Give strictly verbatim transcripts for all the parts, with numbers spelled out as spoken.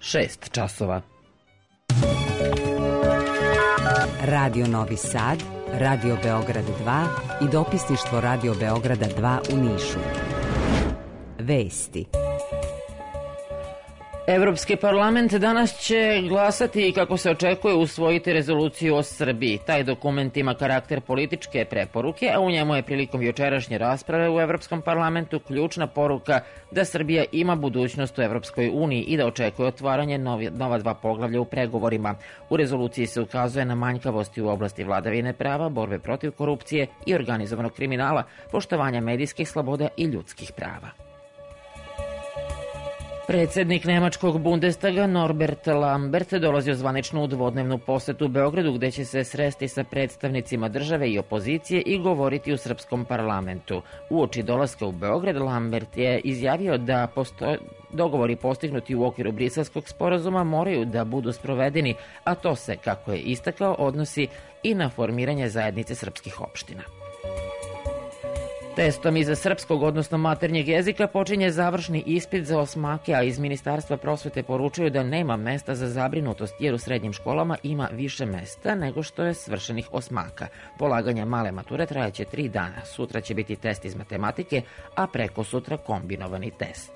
šest časova. Radio Novi Sad, Radio Beograd dva i dopisništvo Radio Beograda dva u Nišu. Vesti. Evropski parlament danas će glasati i kako se očekuje usvojiti rezoluciju o Srbiji. Taj dokument ima karakter političke preporuke, a u njemu je prilikom jučerašnje rasprave u Evropskom parlamentu ključna poruka da Srbija ima budućnost u Evropskoj uniji i da očekuje otvaranje novi, nova dva poglavlja u pregovorima. U rezoluciji se ukazuje na manjkavosti u oblasti vladavine prava, borbe protiv korupcije i organizovanog kriminala, poštovanja medijskih sloboda i ljudskih prava. Predsednik nemačkog Bundestaga Norbert Lambert dolazio zvanično u dvodnevnu posetu Beogradu gde će se sresti sa predstavnicima države i opozicije i govoriti u srpskom parlamentu. Uoči dolaska u Beograd Lambert je izjavio da postoje dogovori postignuti u okviru Briselskog sporazuma moraju da budu sprovedeni, a to se, kako je istakao, odnosi i na formiranje zajednice srpskih opština. Testom iza srpskog, odnosno maternjeg jezika, počinje završni ispit za osmake, a iz Ministarstva prosvete poručuju da nema mesta za zabrinutost jer u srednjim školama ima više mesta nego što je svršenih osmaka. Polaganje male mature trajaće tri dana. Sutra će biti test iz matematike, a preko sutra kombinovani test.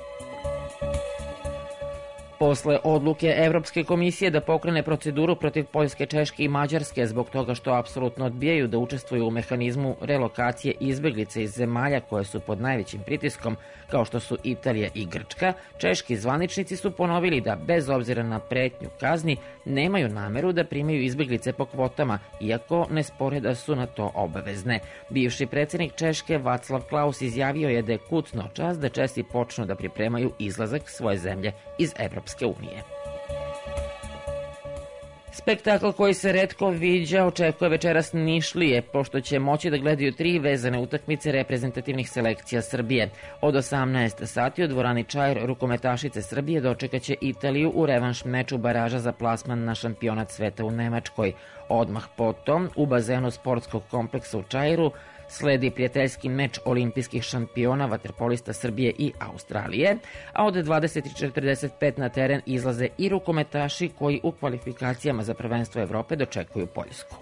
Posle odluke Evropske komisije da pokrene proceduru protiv Poljske, Češke i Mađarske zbog toga što apsolutno odbijaju da učestvuju u mehanizmu relokacije izbeglica iz zemalja koje su pod najvećim pritiskom, kao što su Italija i Grčka, češki zvaničnici su ponovili da bez obzira na pretnju kazni nemaju nameru da primaju izbeglice po kvotama, iako ne spore da su na to obavezne. Bivši predsjednik Češke Václav Klaus izjavio je da je kucno čas da Česi počnu da pripremaju izlazak svoje zemlje iz Evropske unije. Spektakl koji se retko viđa očekuje večeras Nišlije, pošto će moći da gledaju tri vezane utakmice reprezentativnih selekcija Srbije. Od osamnaest sati u dvorani Čair rukometašice Srbije dočekaće Italiju u revanš meču baraža za plasman na šampionat sveta u Nemačkoj. Odmah potom u bazenu sportskog kompleksa u Čairu sledi prijateljski meč olimpijskih šampiona vaterpolista Srbije i Australije, a od dvadeset četrdeset pet na teren izlaze i rukometaši koji u kvalifikacijama za prvenstvo Evrope dočekuju Poljsku.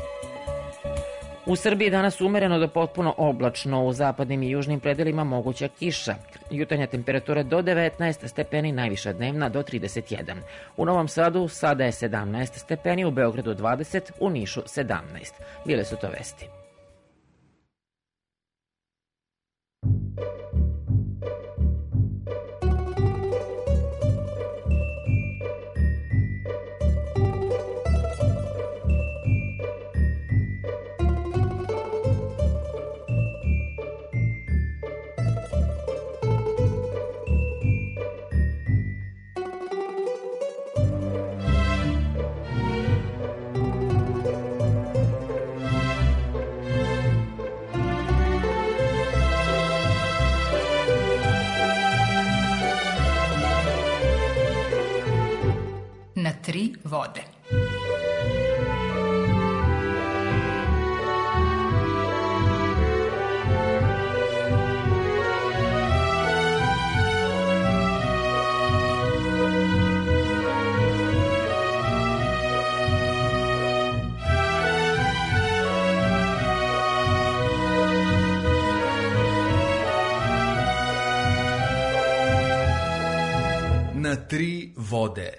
U Srbiji danas umereno do potpuno oblačno, u zapadnim i južnim predelima moguća kiša. Jutarnja temperatura do devetnaest stepeni, najviša dnevna do trideset jedan. U Novom Sadu sada je sedamnaest stepeni, u Beogradu dvadeset, u Nišu sedamnaest. Bile su to vesti. Na tri vode. Na tri vode.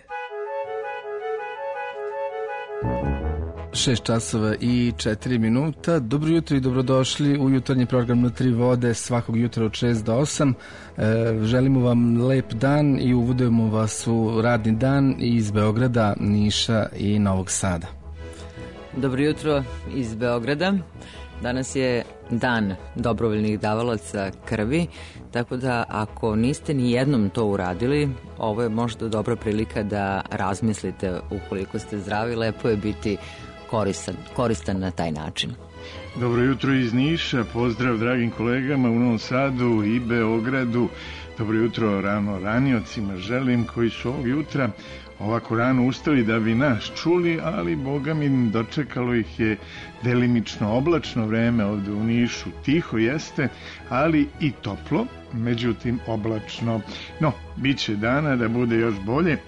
šest časova i četiri minuta. Dobro jutro i dobrodošli u jutarnji program Na tri vode svakog jutra od šest do osam. E, želimo vam lep dan i uvodujemo vas u radni dan iz Beograda, Niša i Novog Sada. Dobro jutro iz Beograda. Danas je dan dobrovoljnih davalaca krvi, tako da ako niste ni jednom to uradili, ovo je možda dobra prilika da razmislite. Ukoliko ste zdravi, lepo je biti koristan, koristan na taj način. Dobro jutro iz Niša, pozdrav dragim kolegama u Novom Sadu i Beogradu. Dobro jutro rano raniocima želim koji su ovog jutra ovako rano ustali da bi nas čuli, ali boga mi dočekalo ih je delimično oblačno vreme ovde u Nišu. Tiho jeste, ali i toplo, međutim oblačno. No, bit će dana da bude još bolje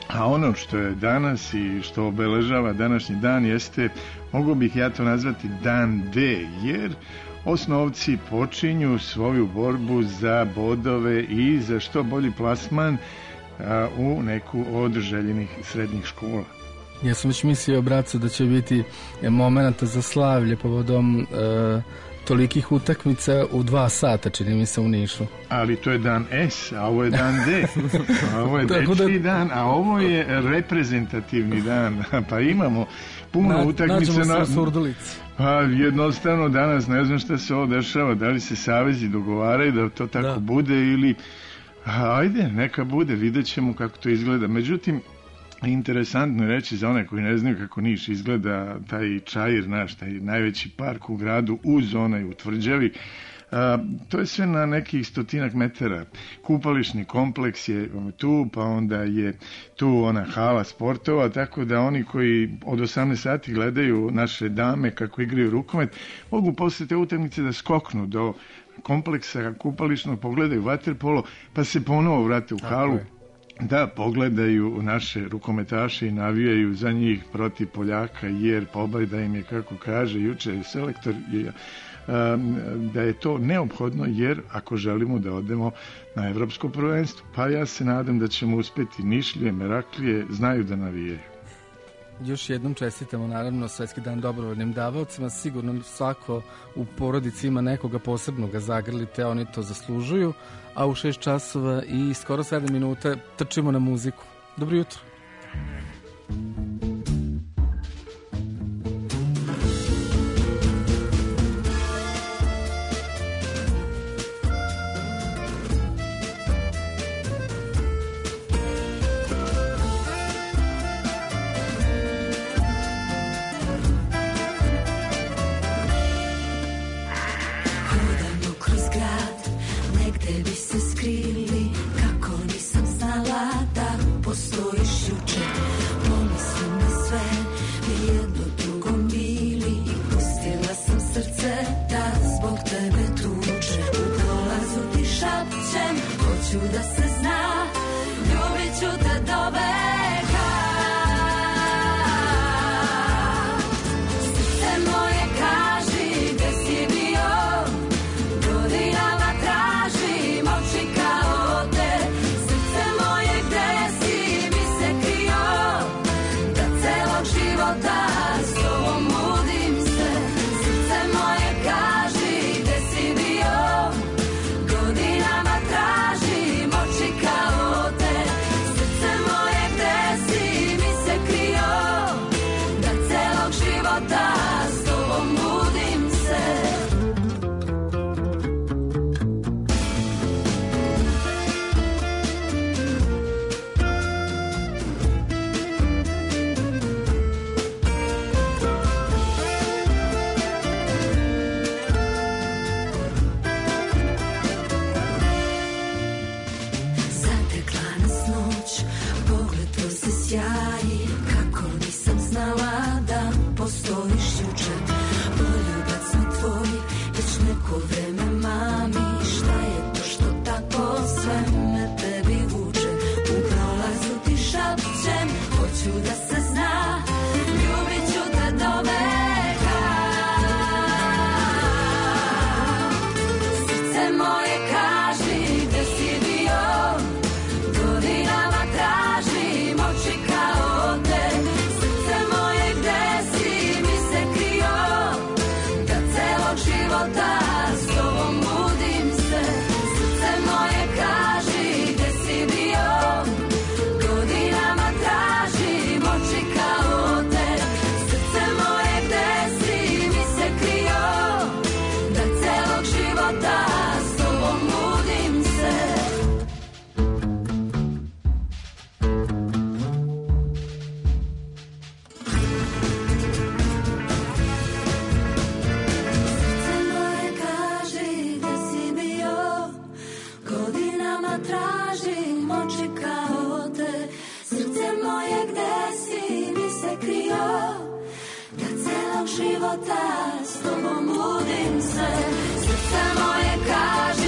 A ono što je danas i što obeležava današnji dan jeste, mogu bih ja to nazvati dan D, jer osnovci počinju svoju borbu za bodove i za što bolji plasman a, u neku od željenih srednjih škola. Ja sam već mislio, braco, da će biti momenta za slavlje povodom e, tolikih utakmica u dva sata, čini mi se, u Nišu. Ali to je dan S, a ovo je dan D. A ovo je dečki dan, a ovo je reprezentativni dan. Pa imamo puno Na, utakmice. Na, surdulici. Pa jednostavno danas ne znam šta se ovo dešava, da li se savezi dogovaraju da to tako da. bude ili ajde, neka bude, vidjet ćemo kako to izgleda. Međutim, interesantno je reći za one koji ne znaju kako Niš izgleda, taj Čair naš, taj najveći park u gradu uz onaj u Tvrđavi, a, to je sve na nekih stotinak metara. Kupališni kompleks je tu, pa onda je tu ona hala sportova, tako da oni koji od osamnaest sati gledaju naše dame kako igraju rukomet, mogu posle te utakmice da skoknu do kompleksa kupališnog, pogledaju vaterpolo, pa se ponovo vrate u halu, da pogledaju naše rukometaše i navijaju za njih protiv Poljaka, jer pobjeda im je, kako kaže juče selektor, je, da je to neophodno, jer ako želimo da odemo na evropsko prvenstvo, pa ja se nadam da ćemo uspeti. Nišlije, Meraklije znaju da navijaju. Još jednom čestitamo naravno Svetski dan dobrovoljnim davaocima. Sigurno svako u porodici ima nekoga posebno ga zagrlite, oni to zaslužuju. A u šest časova i skoro sedam minuta trčimo na muziku. Dobro jutro.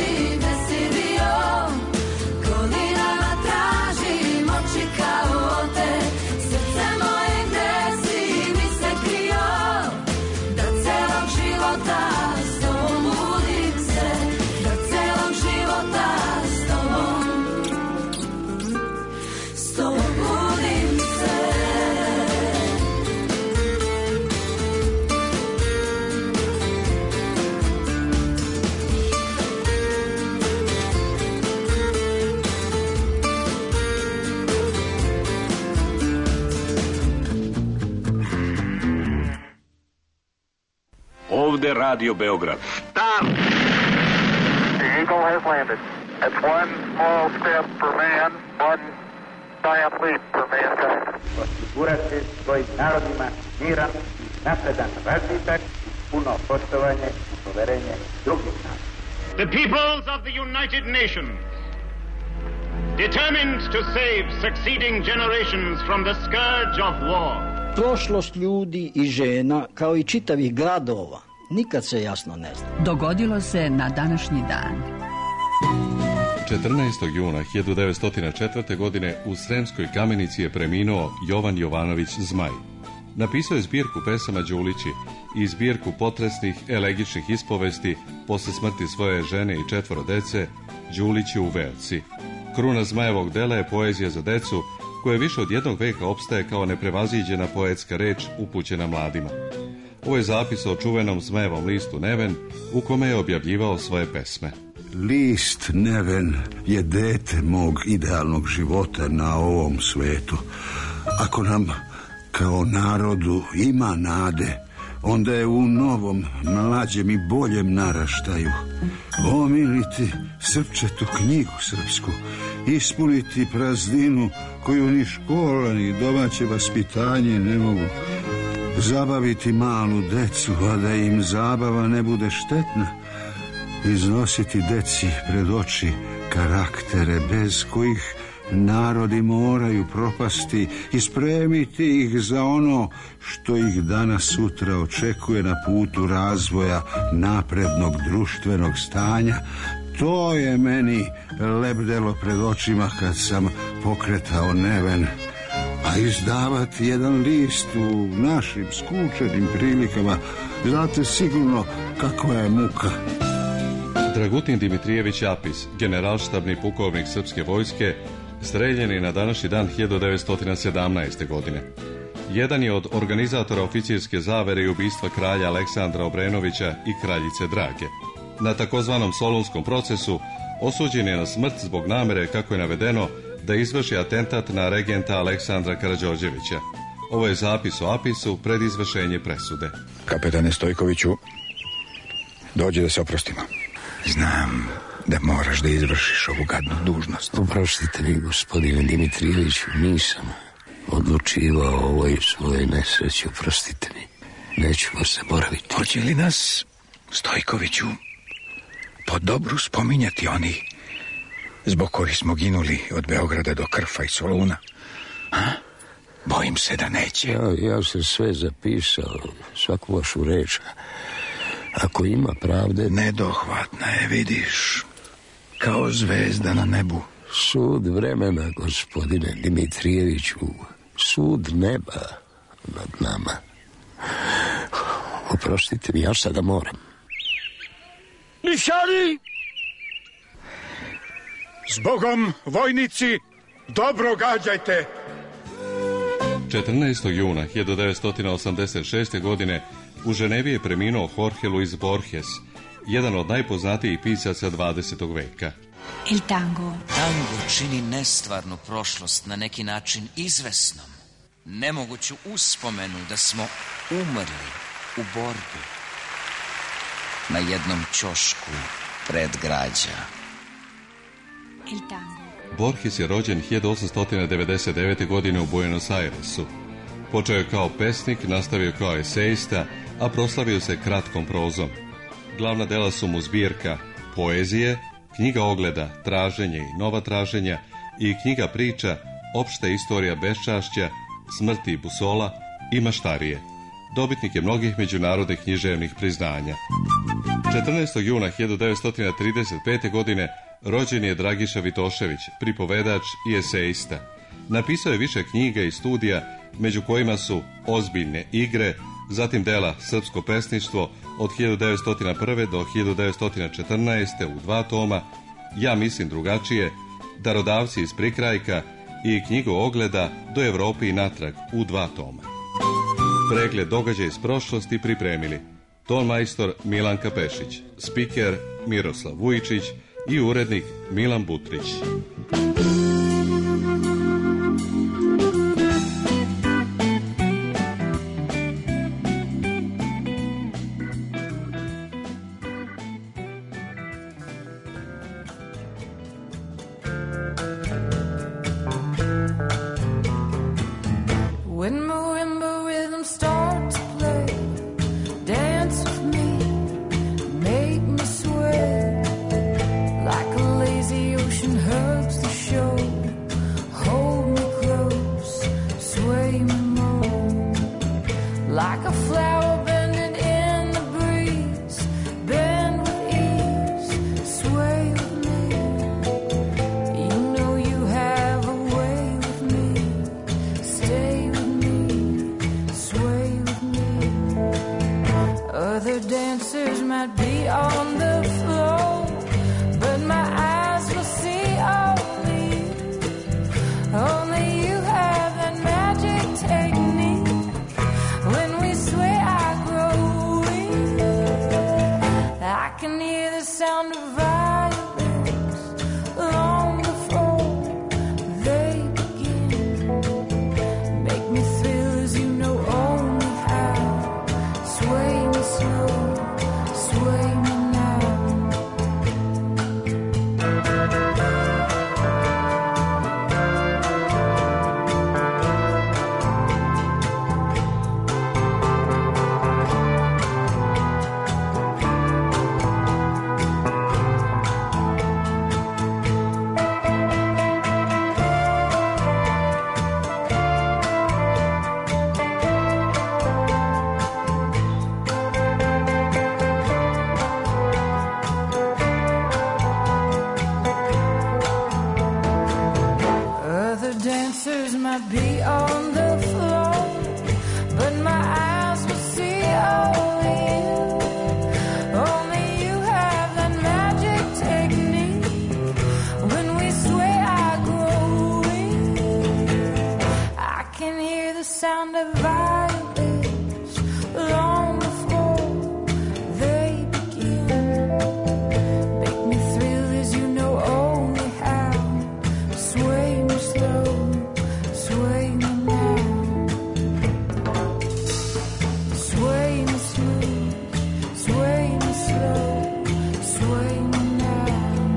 Godinama tražim oči kao ovde Radio Beograd. Start! The Eagle has landed. That's one small step for man, one giant leap for mankind. Osigurati svojim narodima miran, napredan razvitak, puno poštovanje i poverenje drugih naroda. The peoples of the United Nations, determined to save succeeding generations from the scourge of war. Prošlost ljudi i žena, kao i čitavih gradova, nikad se jasno ne zna. Dogodilo se na današnji dan. četrnaestog juna hiljadu devetsto četvrte. godine u Sremskoj Kamenici je preminuo Jovan Jovanović Zmaj. Napisao je zbirku pesama Đulići i zbirku potresnih elegičnih ispovesti posle smrti svoje žene i četvoro dece, Đulići u Veoci. Kruna Zmajevog dela je poezija za decu, koja više od jednog veka opstaje kao neprevaziđena poetska reč upućena mladima. Ovo je zapis o čuvenom Zmajevom listu Neven, u kome je objavljivao svoje pesme. List Neven je dete mog idealnog života na ovom svetu. Ako nam kao narodu ima nade, onda je u novom, mlađem i boljem naraštaju. Omiliti srpčetu knjigu srpsku, ispuniti prazninu koju ni škola ni domaće vaspitanje ne mogu. Zabaviti malu decu, a da im zabava ne bude štetna. Iznositi deci pred oči karaktere bez kojih narodi moraju propasti i spremiti ih za ono što ih danas sutra očekuje na putu razvoja naprednog društvenog stanja. To je meni lebdelo pred očima kad sam pokretao Neven. A izdavati jedan list u našim skučenim prilikama, znate sigurno kakva je muka. Dragutin Dimitrijević Apis, generalštabni pukovnik srpske vojske, streljen je na današnji dan hiljadu devetsto sedamnaeste. godine. Jedan je od organizatora oficirske zavere i ubistva kralja Aleksandra Obrenovića i kraljice Drage. Na takozvanom Solunskom procesu osuđen je na smrt zbog namere, kako je navedeno, da izvrši atentat na regenta Aleksandra Karađorđevića. Ovo je zapis o Apisu pred izvršenje presude. Kapetane Stojkoviću, dođi da se oprostimo. Znam da moraš da izvršiš ovu gadnu dužnost. Oprostite mi, gospodine Dimitrijeviću, nisam odlučivao o ovoj svojoj nesreći. Oprostite mi, neću vas zaboraviti. Hoće li nas, Stojkoviću, po dobru spominjati oni zbog kojih smo ginuli od Beograda do Krfa i Soluna? A? Bojim se da neće. Ja, ja sam sve zapisao, svaku vašu reč. Ako ima pravde... Nedohvatna je, vidiš, kao zvezda na nebu. Sud vremena, gospodine Dimitrijeviću, sud neba nad nama. Oprostite mi, ja sada moram. Nišani! Zbogom, vojnici, dobro gađajte! četrnaestog juna hiljadu devetsto osamdeset šeste. godine u Ženevi je preminuo Jorge Luis Borges, jedan od najpoznatijih pisaca dvadesetog veka. El tango. Tango čini nestvarnu prošlost na neki način izvesnom, nemoguću uspomenu da smo umrli u borbi na jednom ćošku predgrađa. El tango. Borges je rođen hiljadu osamsto devedeset devete. godine u Buenos Airesu. Počeo je kao pesnik, nastavio kao esejista, a proslavio se kratkom prozom. Glavna dela su mu zbirka poezije, knjiga ogleda Traženje i nova traženja i knjiga priča Opšta istorija beščašća, Smrti i busola i Maštarije. Dobitnik je mnogih međunarodnih književnih priznanja. četrnaestog juna hiljadu devetsto trideset pete. godine rođen je Dragiša Vitošević, pripovedač i esejista. Napisao je više knjiga i studija, među kojima su Ozbiljne igre, zatim dela Srpsko pesništvo od hiljadu devetsto prve. do hiljadu devetsto četrnaeste. u dva toma, Ja mislim drugačije, Darodavci iz prikrajka i knjigu ogleda Do Evrope i natrag u dva toma. Pregled događaja iz prošlosti pripremili ton majstor Milanka Pešić, spiker Miroslav Vujičić i urednik Milan Butrić. might be on the floor, but my eyes will see only you. Only you have that magic technique. When we sway, I grow weak. I can hear the sound of violins long before they begin. Make me feel as you know only how. Sway me slow, sway me now. Other dancers might be on the floor, but my eyes will see only you. Only you have that magic technique. When we sway, I grow weak. I can hear the sound of violins long before they begin. Make me thrill as you know only how. Sway me slow, sway me now. Sway me smooth, sway me slow, sway me now.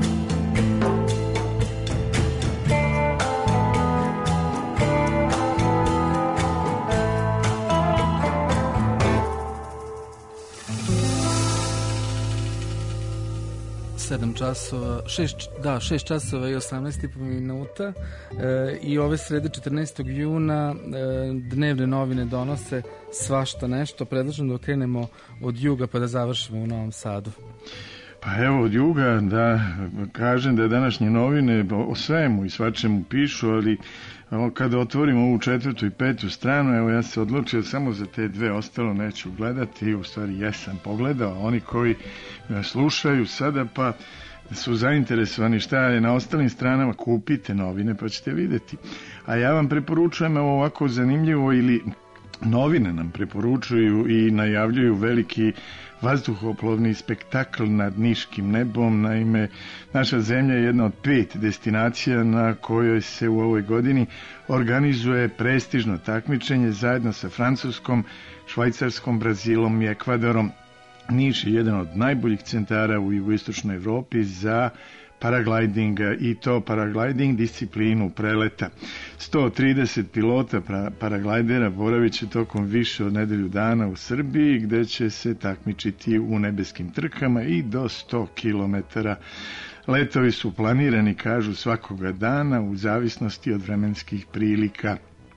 sedam časova, šest, da, šest časova i osamnaest i po minuta e, i ove srede četrnaestog juna e, dnevne novine donose svašta nešto. Predlažem da okrenemo od juga pa da završimo u Novom Sadu. Pa evo od juga da kažem da današnje novine o svemu i svačemu pišu, ali kada otvorimo ovu četvrtu i petu stranu, evo ja se odlučio samo za te dve, ostalo neću gledati, u stvari jesam pogledao, oni koji slušaju sada pa su zainteresovani šta je na ostalim stranama, kupite novine pa ćete vidjeti. A ja vam preporučujem evo ovako zanimljivo, ili novine nam preporučuju i najavljuju veliki vazduhoplovni spektakl nad niškim nebom. Naime, naša zemlja je jedna od pet destinacija na kojoj se u ovoj godini organizuje prestižno takmičenje zajedno sa Francuskom, Švajcarskom, Brazilom i Ekvadorom. Niš je jedan od najboljih centara u jugoistočnoj Evropi za paragliding, i to paragliding disciplinu preleta. sto trideset pilota paraglidera boravit će tokom više od nedelju dana u Srbiji, gde će se takmičiti u nebeskim trkama i do sto kilometara. Letovi su planirani, kažu, svakoga dana u zavisnosti od vremenskih prilika.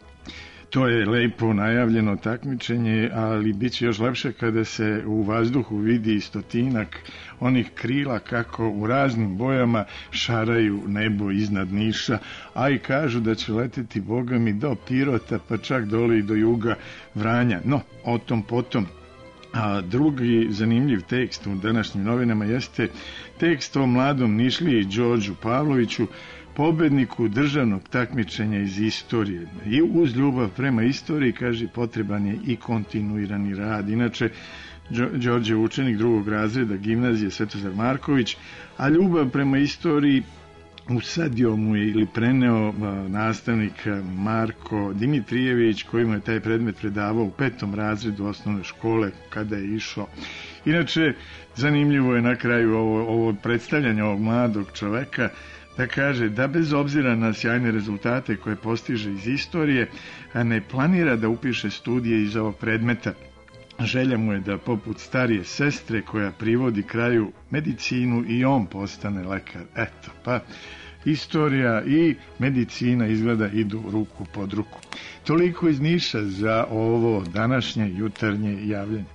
To je lepo najavljeno takmičenje, ali bit će još lepše kada se u vazduhu vidi stotinak onih krila kako u raznim bojama šaraju nebo iznad Niša, a i kažu da će leteti bogami do Pirota, pa čak dole i do juga Vranja. No, o tom potom. A drugi zanimljiv tekst u današnjim novinama jeste tekst o mladom Nišliji Đorđu Pavloviću, pobedniku državnog takmičenja iz istorije. I uz ljubav prema istoriji, kaže, potreban je i kontinuirani rad. Inače, Đorđe je učenik drugog razreda gimnazije Svetozar Marković, a ljubav prema istoriji usadio mu je ili preneo nastavnik Marko Dimitrijević, koji mu je taj predmet predavao u petom razredu osnovne škole kada je išao. Inače, zanimljivo je na kraju ovo, ovo predstavljanje ovog mladog čoveka, da kaže da bez obzira na sjajne rezultate koje postiže iz istorije, ne planira da upiše studije iz ovog predmeta. Želja mu je da poput starije sestre koja privodi kraju medicinu i on postane lekar. Eto, pa istorija i medicina izgleda idu ruku pod ruku. Toliko iz Niša za ovo današnje jutarnje javljanje.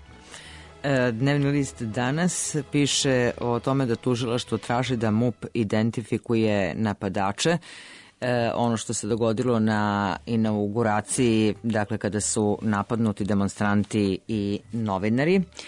Dnevni list danas piše o tome da tužilaštvo traži da M U P identifikuje napadače. E, ono što se dogodilo na inauguraciji, dakle kada su napadnuti demonstranti i novinari.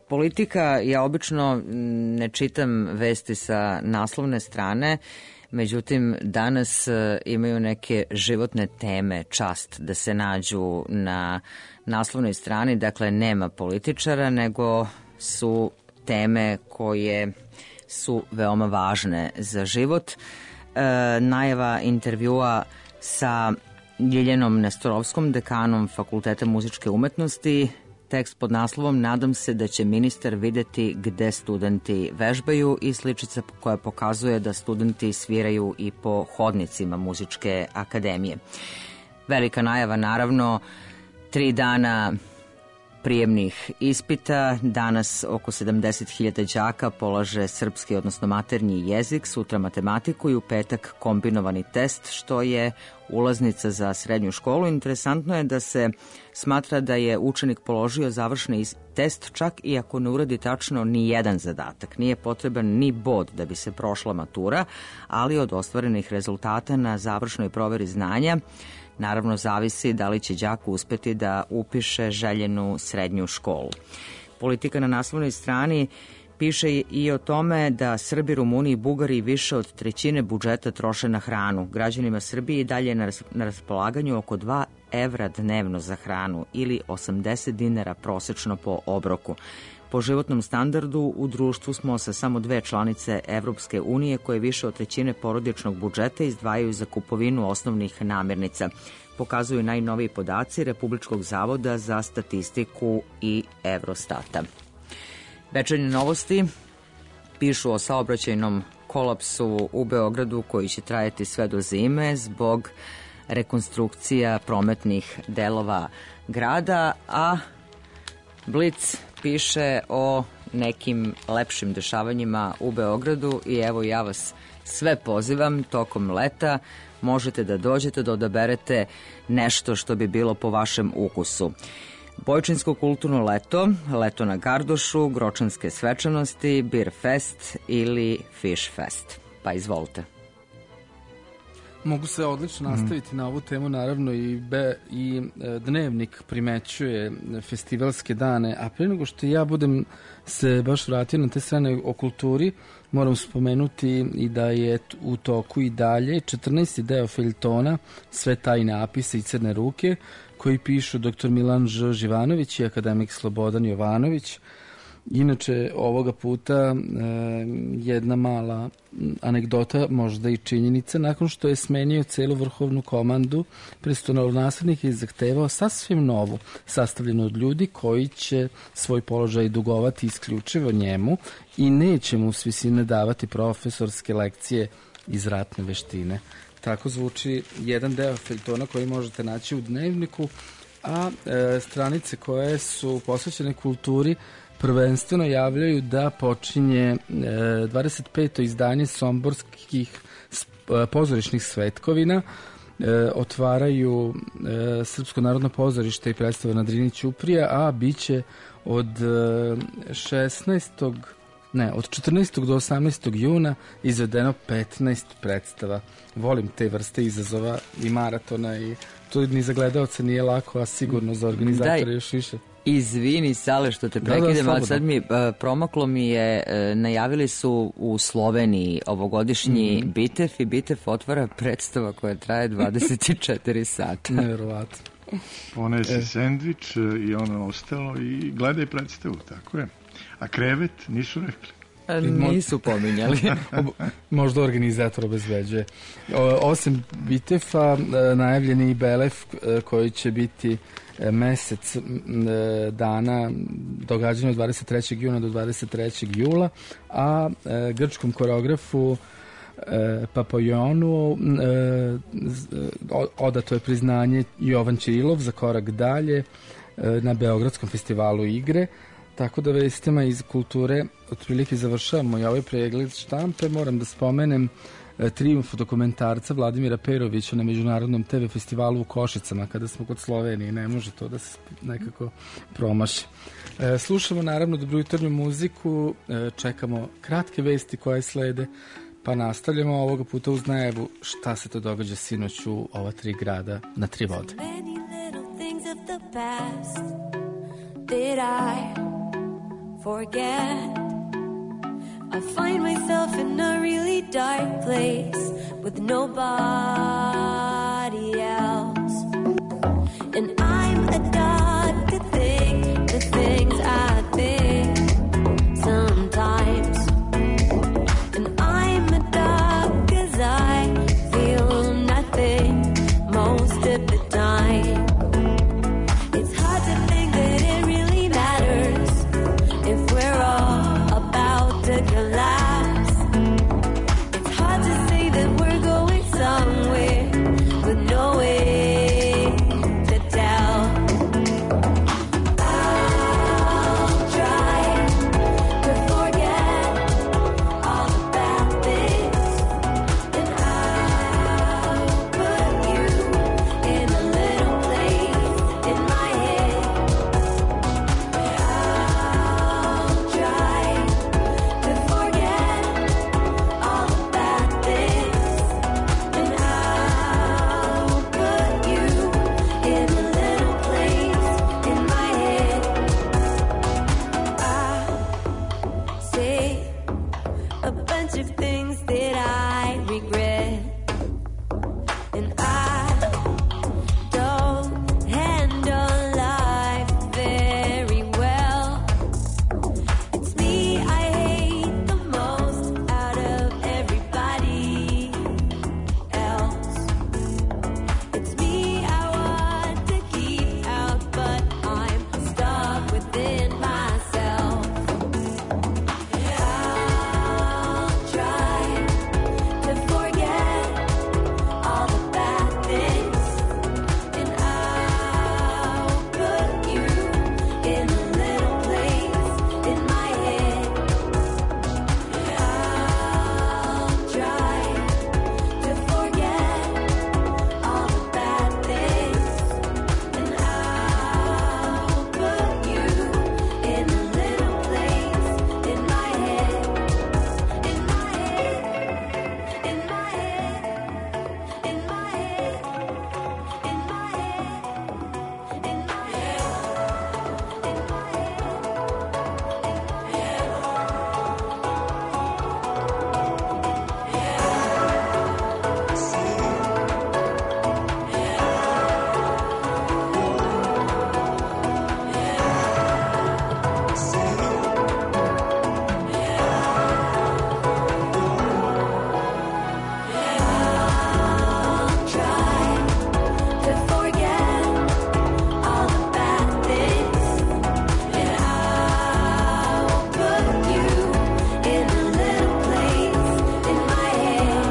politika, ja obično ne čitam vesti sa naslovne strane, međutim danas imaju neke životne teme čast da se nađu na naslovnoj strani, dakle nema političara, nego su teme koje su veoma važne za život. E, najava intervjua sa Ljiljanom Nestorovskom, dekanom Fakulteta muzičke umetnosti, tekst pod naslovom "Nadam se da će ministar videti gde studenti vežbaju" i sličica koja pokazuje da studenti sviraju i po hodnicima muzičke akademije. Velika najava, naravno, tri dana prijemnih ispita. Danas oko sedamdeset hiljada đaka polaže srpski, odnosno maternji jezik, sutra matematiku i u petak kombinovani test, što je ulaznica za srednju školu. Interesantno je da se smatra da je učenik položio završni test čak i ako ne uradi tačno ni jedan zadatak. Nije potreban ni bod da bi se prošla matura, ali od ostvarenih rezultata na završnoj proveri znanja naravno zavisi da li će đak uspeti da upiše željenu srednju školu. Politika na naslovnoj strani piše i o tome da Srbi, Rumuni i Bugari više od trećine budžeta troše na hranu. Građanima Srbije i dalje na raspolaganju oko dva evra dnevno za hranu ili osamdeset dinara prosečno po obroku. Po životnom standardu u društvu smo sa samo dve članice Evropske unije koje više od trećine porodičnog budžeta izdvajaju za kupovinu osnovnih namirnica. Pokazuju najnoviji podaci Republičkog zavoda za statistiku i Eurostata. Večernje novosti pišu o saobraćajnom kolapsu u Beogradu koji će trajati sve do zime zbog rekonstrukcija prometnih delova grada, a Blic piše o nekim lepšim dešavanjima u Beogradu i evo ja vas sve pozivam tokom leta možete da dođete da odaberete nešto što bi bilo po vašem ukusu. Bojčinsko kulturno leto, leto na Gardošu, Gročanske svečanosti, Beer Fest ili Fish Fest. Pa izvolite. Mogu se odlično nastaviti mm. na ovu temu, naravno i, be, i e, Dnevnik primećuje festivalske dane, a prije nego što ja budem se baš vratio na te strane o kulturi, moram spomenuti i da je u toku i dalje četrnaesti deo feljtona Sve tajne apise i crne ruke, koji pišu doktor Milan Ž. Živanović i akademik Slobodan Jovanović. Inače, ovoga puta e, jedna mala anegdota, možda i činjenica, nakon što je smenio celu vrhovnu komandu, prestolonaslednik je zahtevao sasvim novu, sastavljenu od ljudi koji će svoj položaj dugovati isključivo njemu i neće mu s visine davati profesorske lekcije iz ratne veštine. Tako zvuči jedan deo feljtona koji možete naći u Dnevniku, a e, stranice koje su posvećene kulturi prvenstveno javljaju da počinje e, dvadeset peto izdanje somborskih e, pozorišnih svetkovina, e, otvaraju e, Srpsko narodno pozorište i predstava na Drini Ćuprija, a bit će od e, šesnaestog Ne, od četrnaestog do osamnaestog juna izvedeno petnaest predstava. Volim te vrste izazova i maratona i to ni za gledaoce nije lako, a sigurno za organizatore Daj. još više. Izvini, Sale, što te prekidem, da, da, ali sad mi uh, promaklo mi je, uh, najavili su u Sloveniji ovogodišnji mm-hmm. Bitev i Bitev otvara predstava koja traje dvadeset četiri sata. Neverovatno. Ponesi e. sendvič i ono ostalo i gledaj predstavu, tako je. A krevet nisu rekli. A nisu pominjali. Možda organizator obezbeđuje. O, osim Bitefa, najavljeni i Belef koji će biti mesec dana događanja od dvadeset trećeg juna do dvadeset trećeg jula, a grčkom koreografu Papajonu odato je priznanje Jovan Ćirilov za korak dalje na Beogradskom festivalu igre. Tako da vestima iz kulture otprilike završavamo i ovaj pregled štampe. Moram da spomenem e, trijumf dokumentarca Vladimira Perovića na Međunarodnom te ve festivalu u Košicama, kada smo kod Slovenije. Ne može to da se nekako promaši. E, slušamo naravno dobrojutarnju muziku, e, čekamo kratke vesti koje slede, pa nastavljamo ovoga puta uz najavu šta se to događa sinoć u ova tri grada na tri vode. forget. I find myself in a really dark place with nobody else. And I'm a dog to think the things I think sometimes. And I'm a dog 'cause I feel nothing most of the time. It's hard to think that it really matters if we're all about to collapse. It's hard to say that we're going somewhere with no way to tell. I'll try to forget all the bad things, and I'll put you in a little place in my head. I'll try to forget all the bad things, and I'll put you in a little place in my head. I say a bunch of things that I regret, and I don't handle life very well. It's me I hate the most out of everybody else. It's me I want to keep out, but I'm stuck within myself. I'll try to forget all the bad things, and I'll put you in a little place in my head. I'll try to forget all the bad things, and I'll put you in a little place in my head, in my head, in my head, in my head, in my head, in my head, in my I'll try to forget all the bad things, and I'll put you in a little place in my head.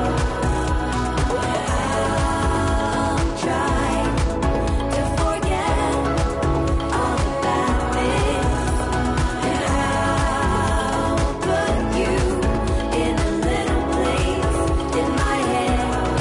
I'll try to forget all the bad things, and I'll put you in a little place in my head.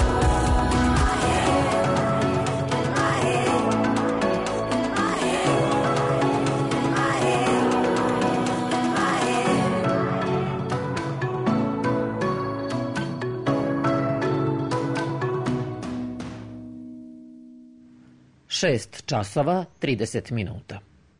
Šest časova, trideset minuta.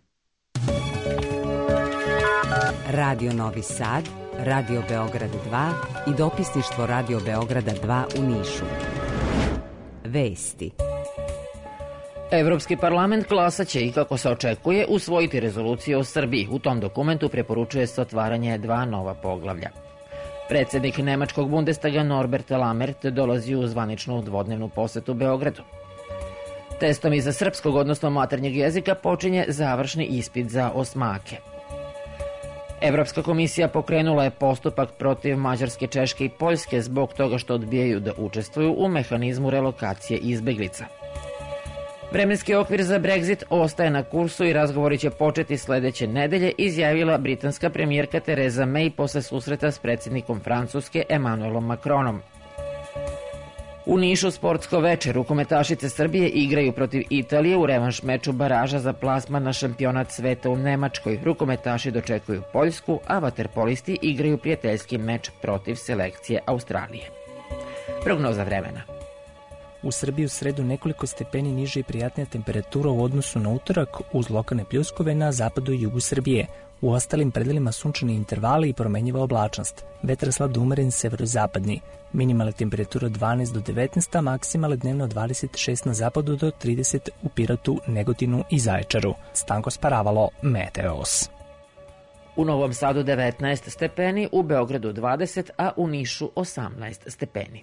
Radio Novi Sad, Radio Beograd dva i dopisništvo Radio Beograda dva u Nišu. Vesti. Evropski parlament glasaće i, kako se očekuje, usvojiti rezoluciju o Srbiji. U tom dokumentu preporučuje se otvaranje dva nova poglavlja. Predsjednik Nemačkog Bundestaga Norbert Lammert dolazi u zvaničnu dvodnevnu posetu Beogradu. Testom iza srpskog, odnosno maternjeg jezika, počinje završni ispit za osmake. Evropska komisija pokrenula je postupak protiv Mađarske, Češke i Poljske zbog toga što odbijaju da učestvuju u mehanizmu relokacije izbeglica. Vremenski okvir za Brexit ostaje na kursu i razgovori će početi sledeće nedelje, izjavila britanska premijerka Theresa May posle susreta s predsjednikom Francuske Emmanuelom Macronom. U Nišu sportsko veče, rukometašice Srbije igraju protiv Italije u revanš meču baraža za plasman na šampionat sveta u Nemačkoj. Rukometaši dočekuju Poljsku, a vaterpolisti igraju prijateljski meč protiv selekcije Australije. Prognoza vremena. U Srbiji u sredu nekoliko stepeni niže i prijatnija temperatura u odnosu na utorak uz lokalne pljuskove na zapadu i jugu Srbije. U ostalim predelima sunčani intervali i promenjiva oblačnost. Vetar slab umeren severozapadni. Minimalna temperatura dvanaest do devetnaest, a maksimalna dnevno dvadeset šest na zapadu do trideset u Pirotu, Negotinu i Zaječaru. Stanko Sparavalo, Meteos. U Novom Sadu devetnaest stepeni, u Beogradu dvadeset, a u Nišu osamnaest stepeni.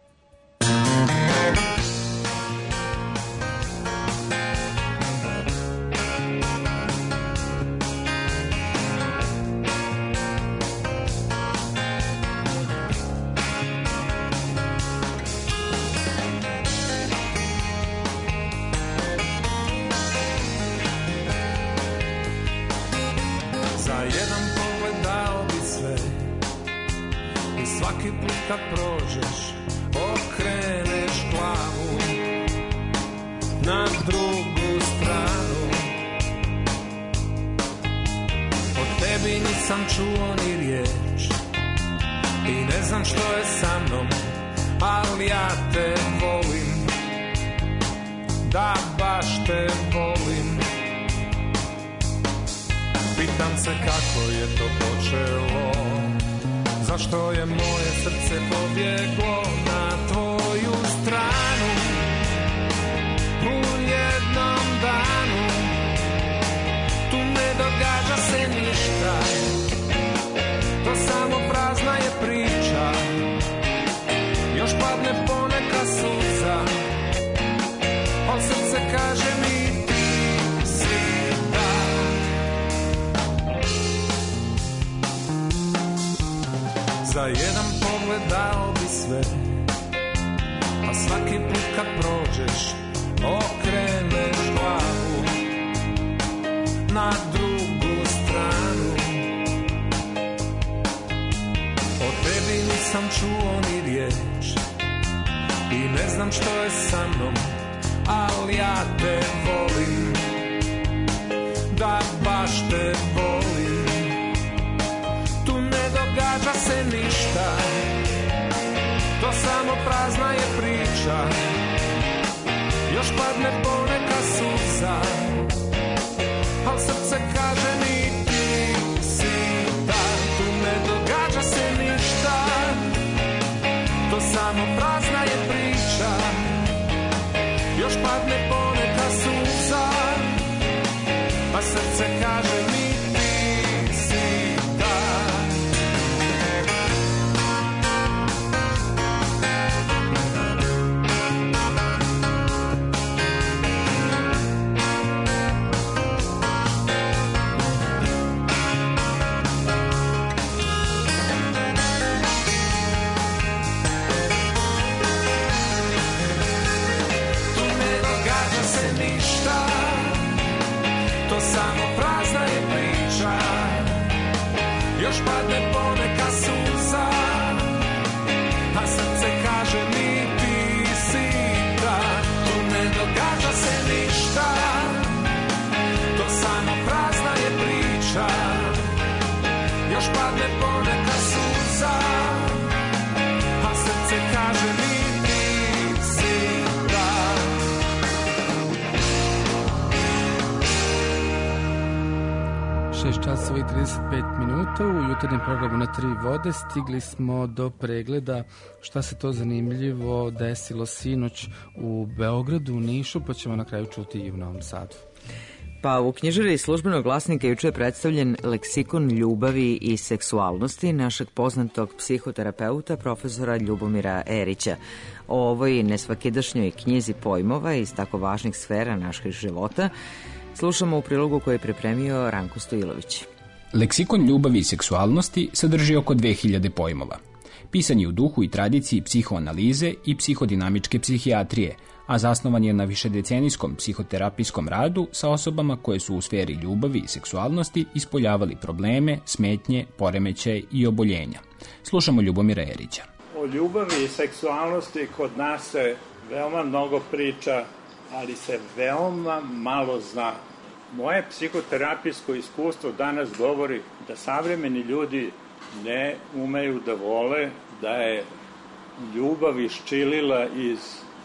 Kad prođeš, okreneš glavu na drugu stranu. O tebi nisam čuo ni riječ i ne znam što je sa mnom, ali ja te volim, da baš te volim. Pitam se kako je to počelo, zašto je moje srce pobjeglo na tvoju stranu u jednom danu. Tu ne događa se ništa, to samo prazna je priča. Još padne poneka suza, al srce kaže mi ti si ta. Za jedan pogled dao bi sve, a svaki put kad prođeš, okreneš glavu na drugu stranu. O tebi nisam čuo ni riječ i ne znam što je sa mnom, ali ja te volim, da baš te volim. Događa se ništa, to samo prazna je priča. Još padne poneka suza, al srce kaže mi ti si ta. Tu ne događa se ništa, to samo prazna je priča. Još padne poneka suza, a srce kaže mi ti si ta. To samo prazna je priča, još padne poneka suza, a srce kaže mi ti si ta. Tu ne događa se ništa, to samo prazna je priča, još padne poneka suza, a srce kaže mi ti si ta. šest časova i trideset pet minuta u jutarnjem programu Na tri vode stigli smo do pregleda šta se to zanimljivo desilo sinoć u Beogradu, u Nišu, pa ćemo na kraju čuti i u Novom Sadu. Pa u knjižari Službenog glasnika juče je predstavljen leksikon ljubavi i seksualnosti našeg poznatog psihoterapeuta profesora Ljubomira Erića. O ovoj nesvakidašnjoj knjizi pojmova iz tako važnih sfera naših života slušamo u prilogu koji je pripremio Ranko Stojilović. Leksikon ljubavi i seksualnosti sadrži oko dve hiljade pojmova. Pisan je u duhu i tradiciji psihoanalize i psihodinamičke psihijatrije, a zasnovan je na višedecenijskom psihoterapijskom radu sa osobama koje su u sferi ljubavi i seksualnosti ispoljavali probleme, smetnje, poremećaje i oboljenja. Slušamo Ljubomira Erića. O ljubavi i seksualnosti kod nas se veoma mnogo priča, ali se veoma malo zna. Moje psihoterapijsko iskustvo danas govori da savremeni ljudi ne umeju da vole, da je ljubav iščilila iz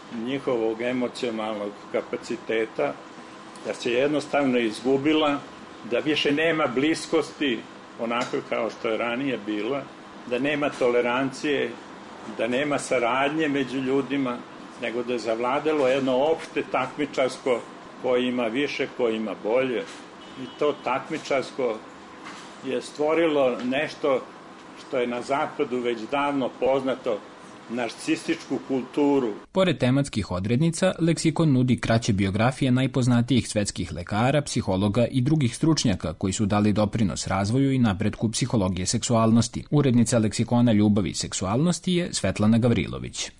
njihovog emocionalnog kapaciteta, da se jednostavno izgubila da više nema bliskosti onako kao što je ranije bila, da nema tolerancije, da nema saradnje među ljudima, nego da je zavladalo jedno opšte takmičarsko ko ima više, ko ima bolje. I to takmičarsko je stvorilo nešto što je na zapadu već davno poznato, narcističku kulturu. Pored tematskih odrednica, leksikon nudi kraće biografije najpoznatijih svetskih lekara, psihologa i drugih stručnjaka koji su dali doprinos razvoju i napretku psihologije seksualnosti. Urednica leksikona ljubavi i seksualnosti je Svetlana Gavrilović.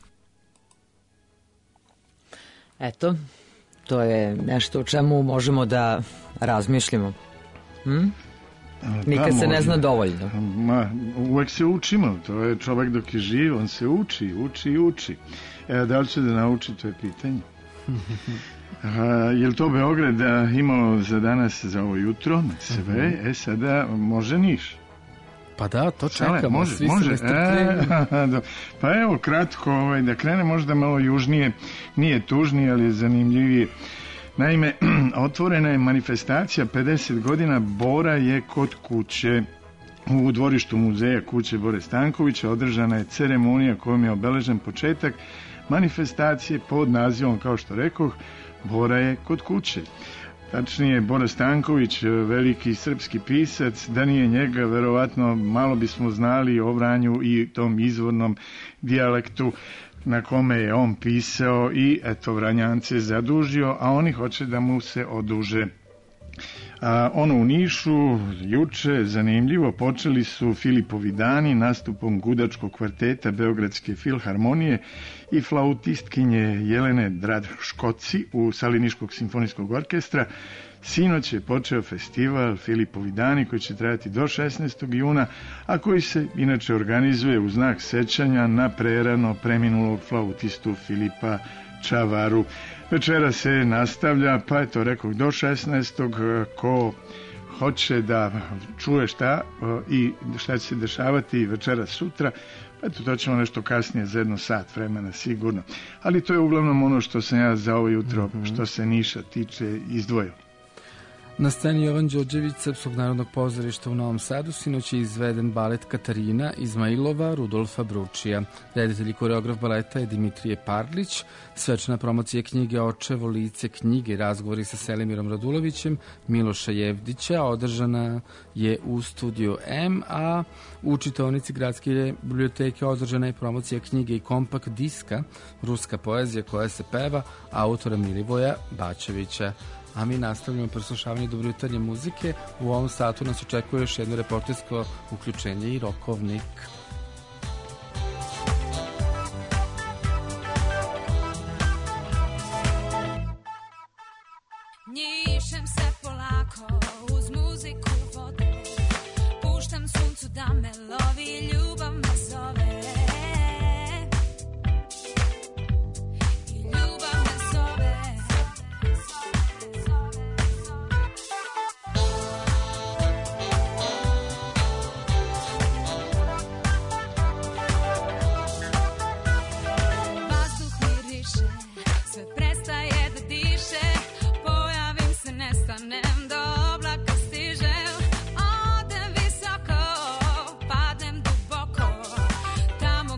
Eto, to je nešto o čemu možemo da razmišljamo. Hm? Nikad da, se ne zna dovoljno. Ma, uvek se učimo, to je čovek dok je živ, on se uči, uči i uči. E, da li će da nauči, to je pitanje. A, je li to Beograd da imao za danas, za ovo jutro, sve, uh-huh. e sada može Niš. Pa da, to čekamo, Sale, može, svi može. se nestrpljenju. E, pa evo, kratko, ovaj, da krene možda malo južnije, nije tužnije, ali je zanimljivije. Naime, otvorena je manifestacija pedeset godina Bora je kod kuće. U dvorištu muzeja kuće Bore Stankovića održana je ceremonija kojom je obeležen početak manifestacije pod nazivom, kao što rekoh, Bora je kod kuće. Tačnije, Bora Stanković, veliki srpski pisac, da nije njega, verovatno malo bismo znali o Vranju i tom izvornom dijalektu na kome je on pisao i eto Vranjance zadužio, a oni hoće da mu se oduže. A ono u Nišu, juče, zanimljivo, počeli su Filipovi dani nastupom gudačkog kvarteta Beogradske filharmonije i flautistkinje Jelene Drad-Škoci u sali Niškog simfonijskog orkestra. Sinoć je počeo festival Filipovi dani koji će trajati do šesnaestog juna, a koji se inače organizuje u znak sećanja na prerano preminulog flautistu Filipa Čavaru. Večera se nastavlja, pa eto rekao do šesnaestog ko hoće da čuje šta i šta će se dešavati večera sutra, pa eto to ćemo nešto kasnije za jedno sat vremena sigurno. Ali to je uglavnom ono što sam ja za ovo jutro, mm-hmm. što se Niša tiče, izdvojio. Na sceni Jovan Đorđević Srpskog narodnog pozorišta u Novom Sadu sinoć je izveden balet Katarina Izmailova Rudolfa Bručija. Reditelj i koreograf baleta je Dimitrije Parlić. Svečana promocija knjige Očevo lice knjige, razgovori sa Selimirom Radulovićem, Miloša Jevdića održana je u studiju M, a u čitaonici Gradske biblioteke održana je promocija knjige i kompakt diska Ruska poezija koja se peva autora Milivoja Bačevića. A mi nastavljamo preslušavanje dobrojutarnje muzike. U ovom satu nas očekuje još jedno reportersko uključenje i rokovnik. Njišem se polako uz muziku vode, puštam suncu da me lovi, ljubav me zove. Odem visoko, padnem duboko, tamo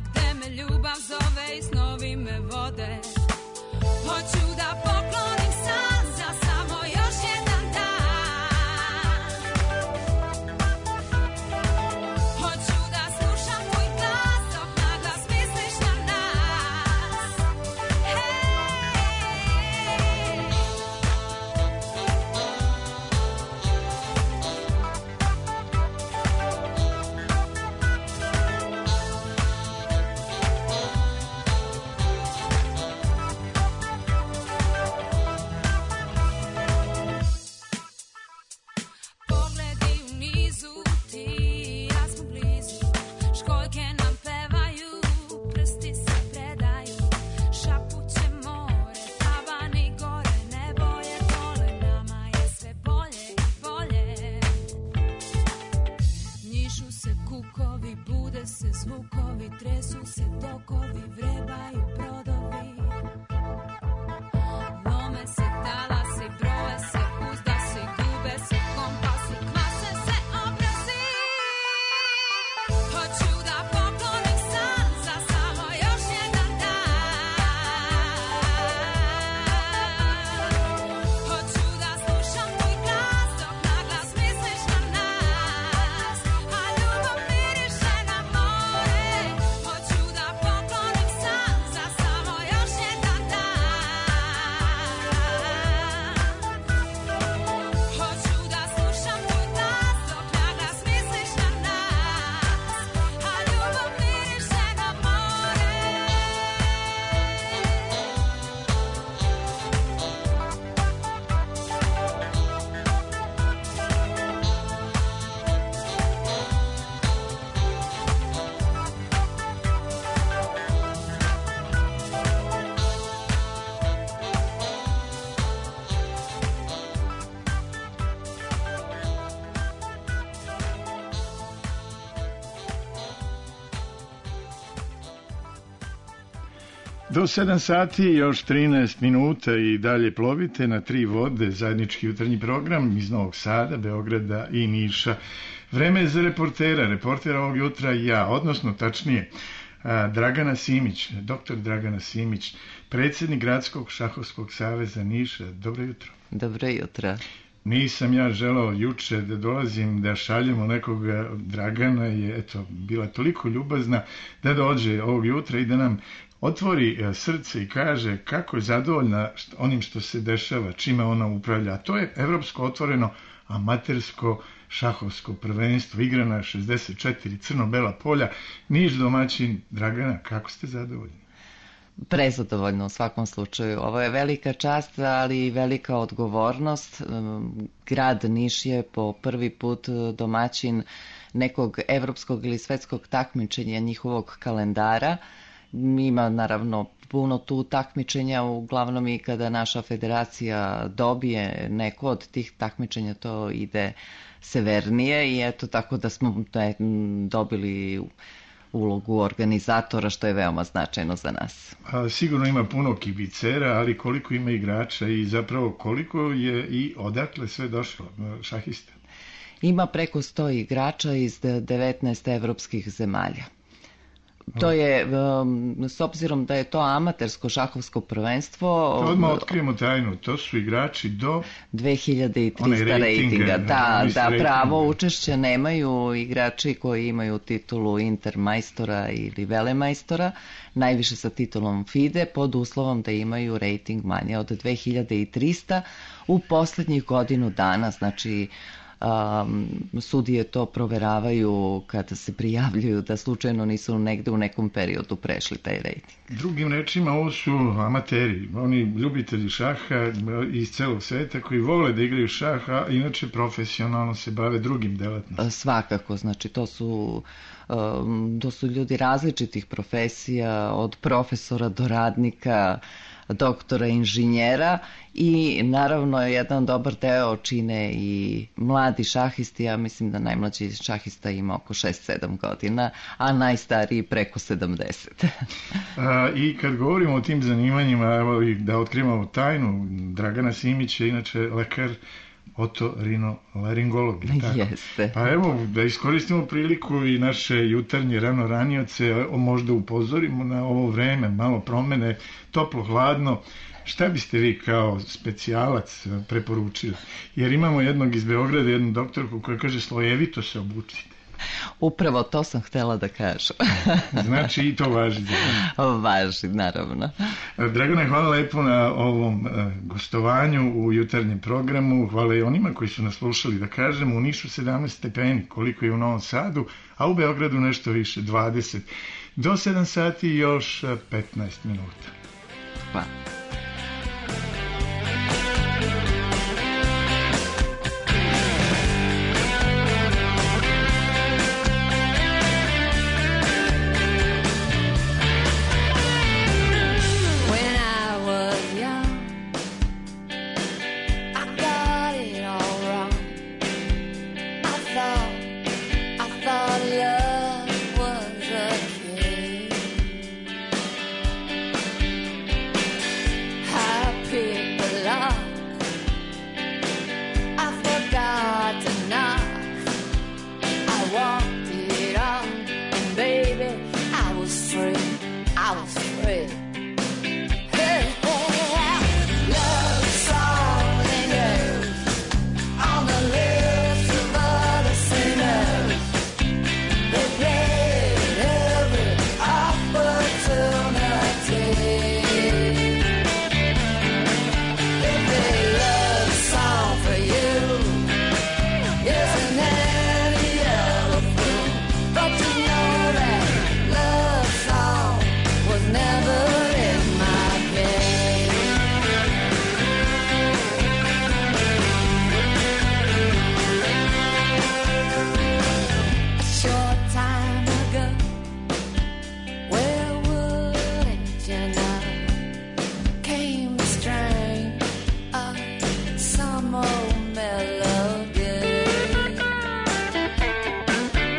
Do sedam sati, još trinaest minuta i dalje plovite na tri vode, zajednički jutarnji program iz Novog Sada, Beograda i Niša. Vreme je za reportera, reportera ovog jutra ja, odnosno tačnije Dragana Simić, doktor Dragana Simić, predsjednik Gradskog šahovskog saveza Niša. Dobro jutro. Dobro jutro. Nisam ja želao juče da dolazim da šaljemo nekoga, Dragana je eto bila toliko ljubazna da dođe ovog jutra i da nam otvori srce i kaže kako je zadovoljna onim što se dešava, čime ona upravlja. A to je evropsko otvoreno amatersko šahovsko prvenstvo, igra na šezdeset četiri crno-bela polja. Niš domaćin. Dragana, kako ste zadovoljni? Prezadovoljno u svakom slučaju. Ovo je velika čast, ali i velika odgovornost. Grad Niš je po prvi put domaćin nekog evropskog ili svetskog takmičenja njihovog kalendara. Ima naravno puno tu takmičenja, uglavnom i kada naša federacija dobije neko od tih takmičenja, to ide severnije i eto tako da smo dobili ulogu organizatora, što je veoma značajno za nas. A, sigurno ima puno kibicera, ali koliko ima igrača i zapravo koliko je i odakle sve došlo šahista? Ima preko sto igrača iz devetnaest evropskih zemalja. To je, um, s obzirom da je to amatersko šahovsko prvenstvo... Odmah otkrijemo tajnu, to su igrači do... dve hiljade trista rejtinga. Da, da, pravo učešća nemaju igrači koji imaju titulu intermajstora ili velemajstora, najviše sa titulom FIDE, pod uslovom da imaju rejting manje od dve hiljade trista u poslednjih godinu dana, znači... Um, sudije to proveravaju kada se prijavljuju da slučajno nisu negde u nekom periodu prešli taj rejting. Drugim rečima, ovo su amateri, oni ljubitelji šaha iz celog sveta koji vole da igraju šah, a inače profesionalno se bave drugim delatnostima. Svakako, znači to su, um, to su ljudi različitih profesija, od profesora do radnika, doktora, inženjera i naravno jedan dobar deo čine i mladi šahisti, ja mislim da najmlađi šahista ima oko šest sedam godina, a najstariji preko sedamdeset. a, I kad govorimo o tim zanimanjima, evo i da otkrijemo tajnu, Dragana Simić je inače lekar otorinolaringolog. Jeste. Pa evo, da iskoristimo priliku i naše jutarnje rano ranioce, možda upozorimo na ovo vreme, malo promene, toplo, hladno. Šta biste vi kao specijalac preporučili? Jer imamo jednog iz Beograda, jednu doktorku koja kaže slojevito se obučite. Upravo to sam htela da kažem. Znači i to važi za vas. Važi, naravno. Dragana, hvala lepo na ovom gostovanju u jutarnjem programu. Hvala i onima koji su nas slušali, da kažem, u Nišu sedamnaest stepeni, koliko je u Novom Sadu, a u Beogradu nešto više, dvadeset. Do sedam sati još petnaest minuta. Hvala.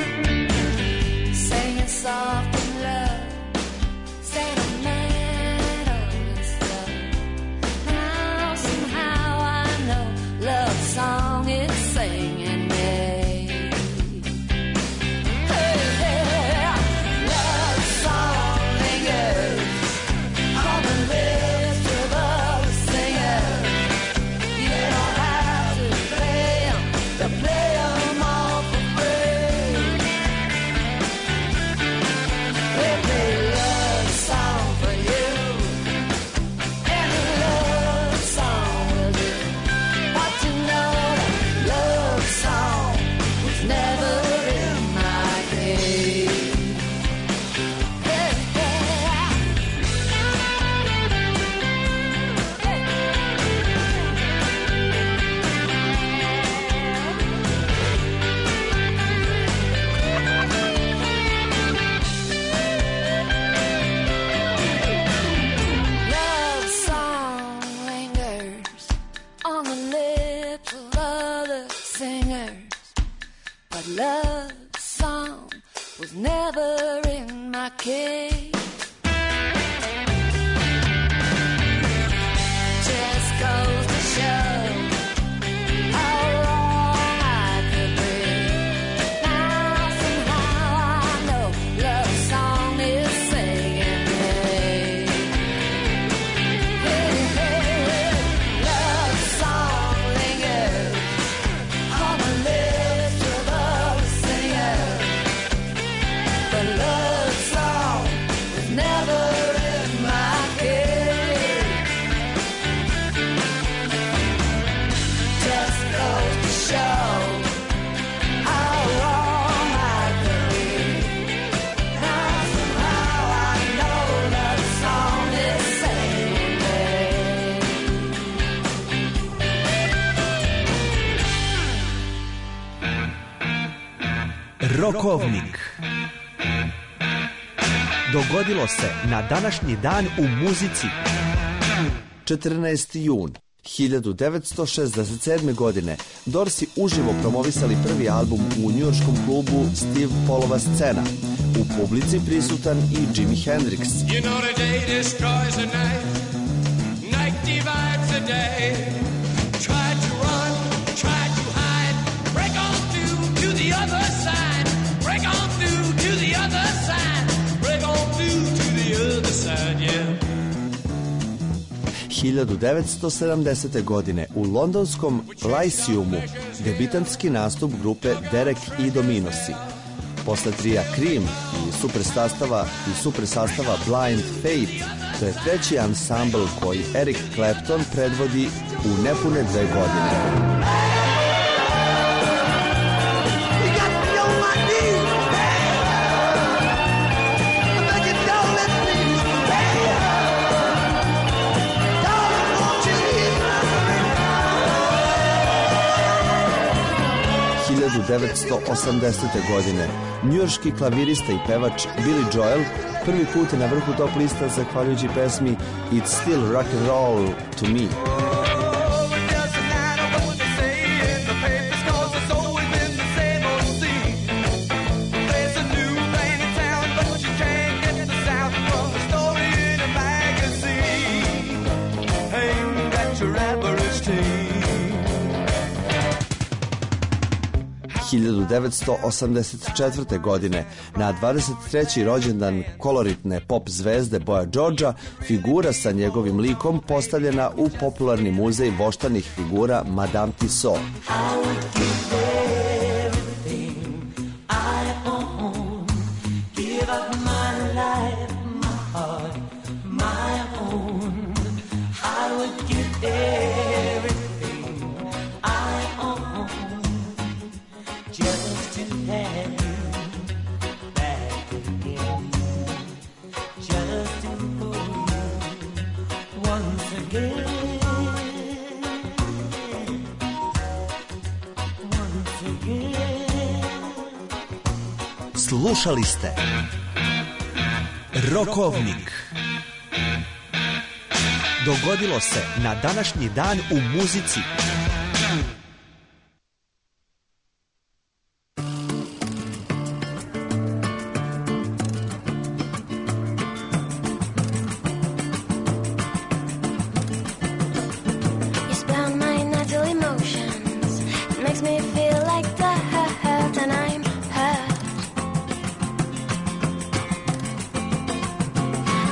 Soft in love, said a man. little other singers, but love song was never in my case. Just goes to show how wrong I could be. Now somehow I know love song is singing me. Hey, hey, hey. Love song lingers on the lips of other singers, but love song was never in my case. Just goes to show how wrong I could be. Now somehow I know love song is saving me. Rokovnik. Dogodilo se na današnji dan u muzici. četrnaesti jun hiljadu devetsto šezdeset sedme. godine Dorsi uživo promovisali prvi album u njujorškom klubu Steve Paulova Scena. U publici prisutan i Jimi Hendrix. You know the day destroys the night, night divides the day. Try to run, try to hide, break on through to the other side, break on through to the other side, break on through to the other side, yeah. hiljadu devetsto sedamdesete. godine u londonskom Lyceumu debitantski nastup grupe Derek i Dominosi. Posle trija Cream i super sastava i super sastava Blind Faith, to je treći ansambl koji Eric Clapton predvodi u nepune dve godine. hiljadu devetsto osamdesete. godine njujorški klavirista i pevač Billy Joel prvi put je na vrhu top lista zahvaljujući pesmi It's Still Rock and Roll to Me. hiljadu devetsto osamdeset četvrte. godine na dvadeset treći rođendan koloritne pop zvezde Boya Georgea figura sa njegovim likom postavljena u popularni muzej voštanih figura Madame Tussauds. Slušali ste Rokovnik. Dogodilo se na današnji dan u muzici.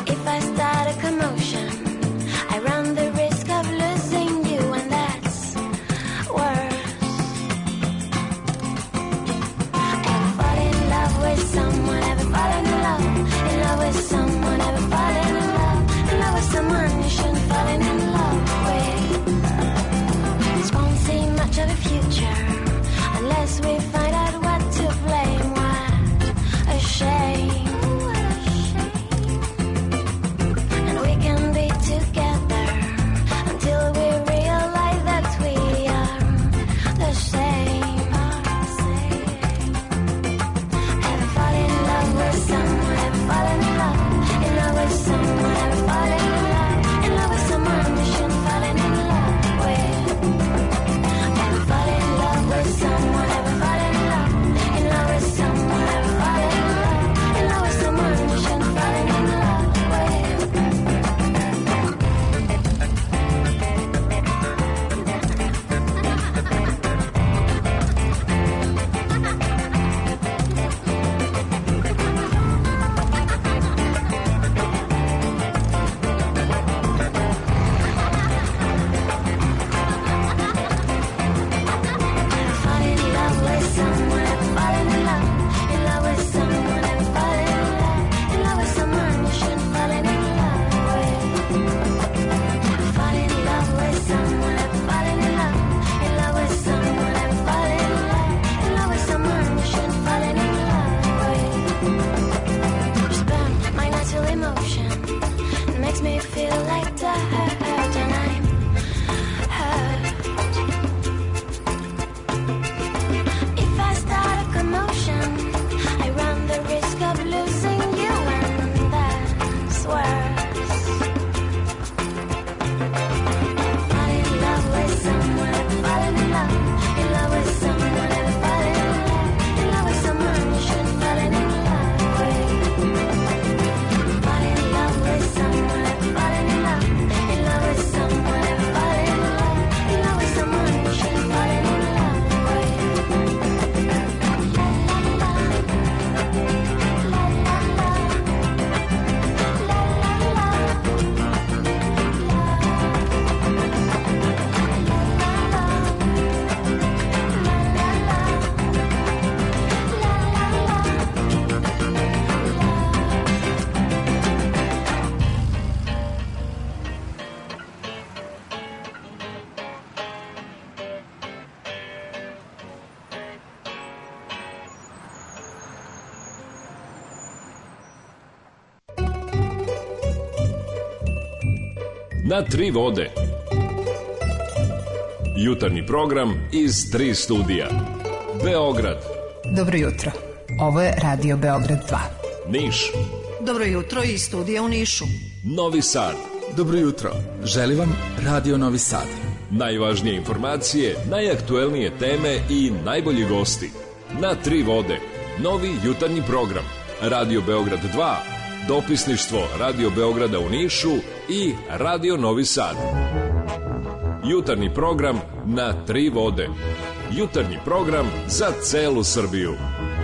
Start a commotion, I run the risk of losing you, and that's Na tri vode. Jutarnji program iz tri studija. Beograd. Dobro jutro. Ovo je Radio Beograd dva. Niš. Dobro jutro iz studija u Nišu. Novi Sad. Dobro jutro. Želim vam Radio Novi Sad. Najvažnije informacije, najaktuelnije teme i najbolji gosti. Na tri vode. Novi jutarnji program. Radio Beograd dva. Dopisništvo Radio Beograda u Nišu i Radio Novi Sad. Jutarnji program na tri vode. Jutarnji program za celu Srbiju.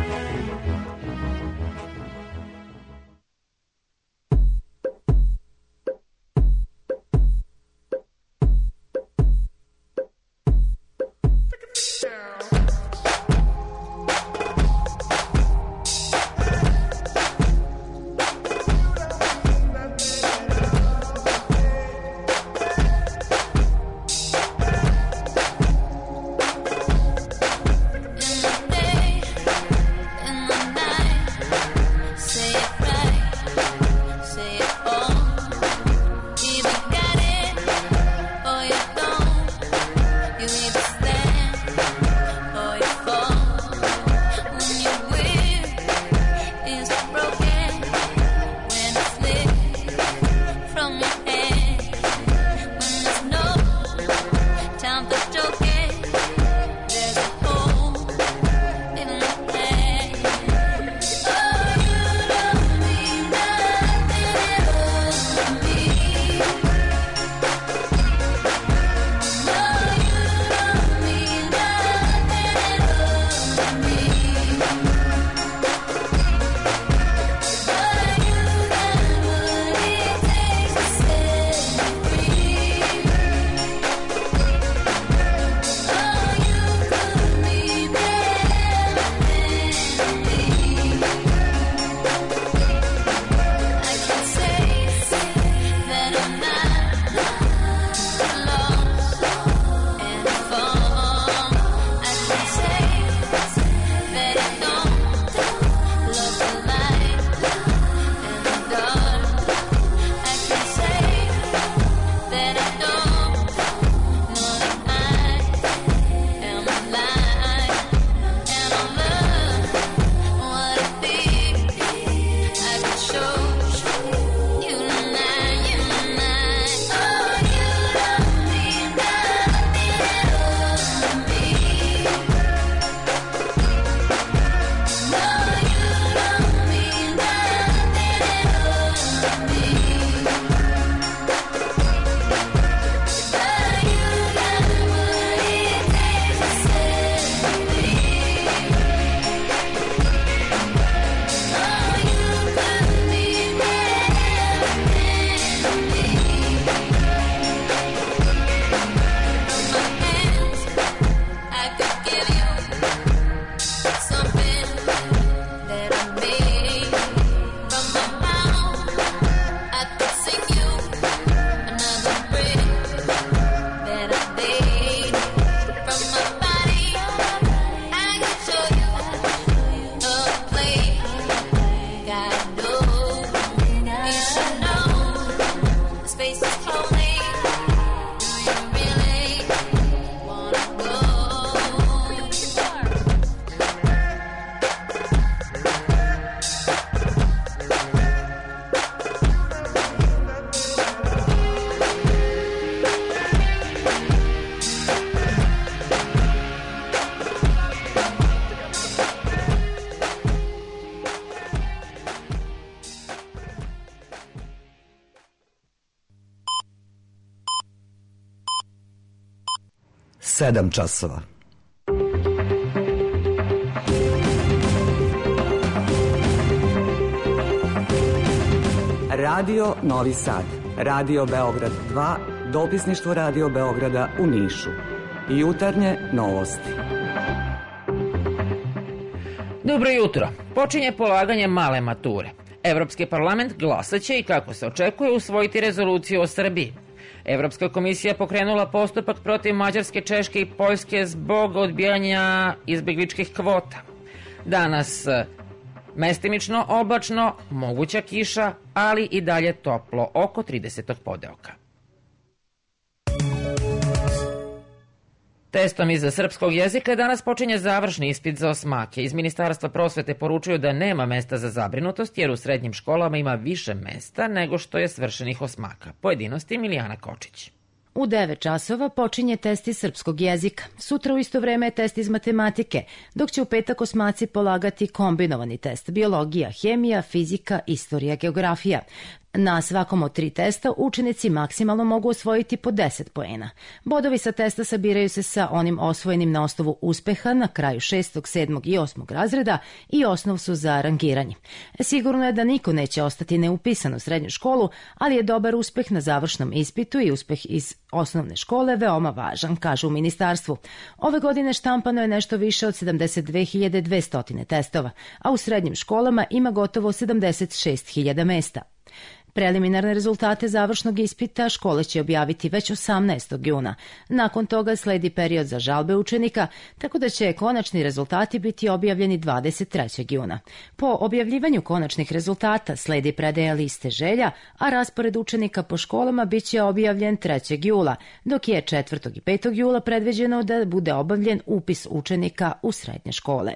sedam časova. Radio Novi Sad, Radio Beograd dva, dopisništvo Radio Beograda u Nišu. Jutarnje novosti. Dobro jutro. Počinje polaganje male mature. Evropski parlament glasaće i, kako se očekuje, usvojiti rezoluciju o Srbiji. Evropska komisija pokrenula postupak protiv Mađarske, Češke i Poljske zbog odbijanja izbegličkih kvota. Danas mestimično oblačno, moguća kiša, ali i dalje toplo, oko trideset podeoka. Testom iz srpskog jezika danas počinje završni ispit za osmake. Iz Ministarstva prosvete poručuju da nema mesta za zabrinutost jer u srednjim školama ima više mesta nego što je svršenih osmaka. Pojedinosti Milijana Kočić. U devet časova počinje test iz srpskog jezika. Sutra u isto vreme je test iz matematike, dok će u petak osmaci polagati kombinovani test biologija, hemija, fizika, istorija, geografija. Na svakom od tri testa učenici maksimalno mogu osvojiti po deset poena. Bodovi sa testa sabiraju se sa onim osvojenim na osnovu uspeha na kraju šestog, sedmog i osmog razreda i osnov su za rangiranje. Sigurno je da niko neće ostati neupisan u srednju školu, ali je dobar uspeh na završnom ispitu i uspeh iz osnovne škole veoma važan, kažu u ministarstvu. Ove godine štampano je nešto više od sedamdeset dve hiljade dvesta testova, a u srednjim školama ima gotovo sedamdeset šest hiljada mesta. Preliminarne rezultate završnog ispita škole će objaviti već osamnaestog juna. Nakon toga sledi period za žalbe učenika, tako da će konačni rezultati biti objavljeni dvadeset trećeg juna. Po objavljivanju konačnih rezultata sledi predaja liste želja, a raspored učenika po školama biće objavljen trećeg jula, dok je četvrtog i petog jula predviđeno da bude obavljen upis učenika u srednje škole.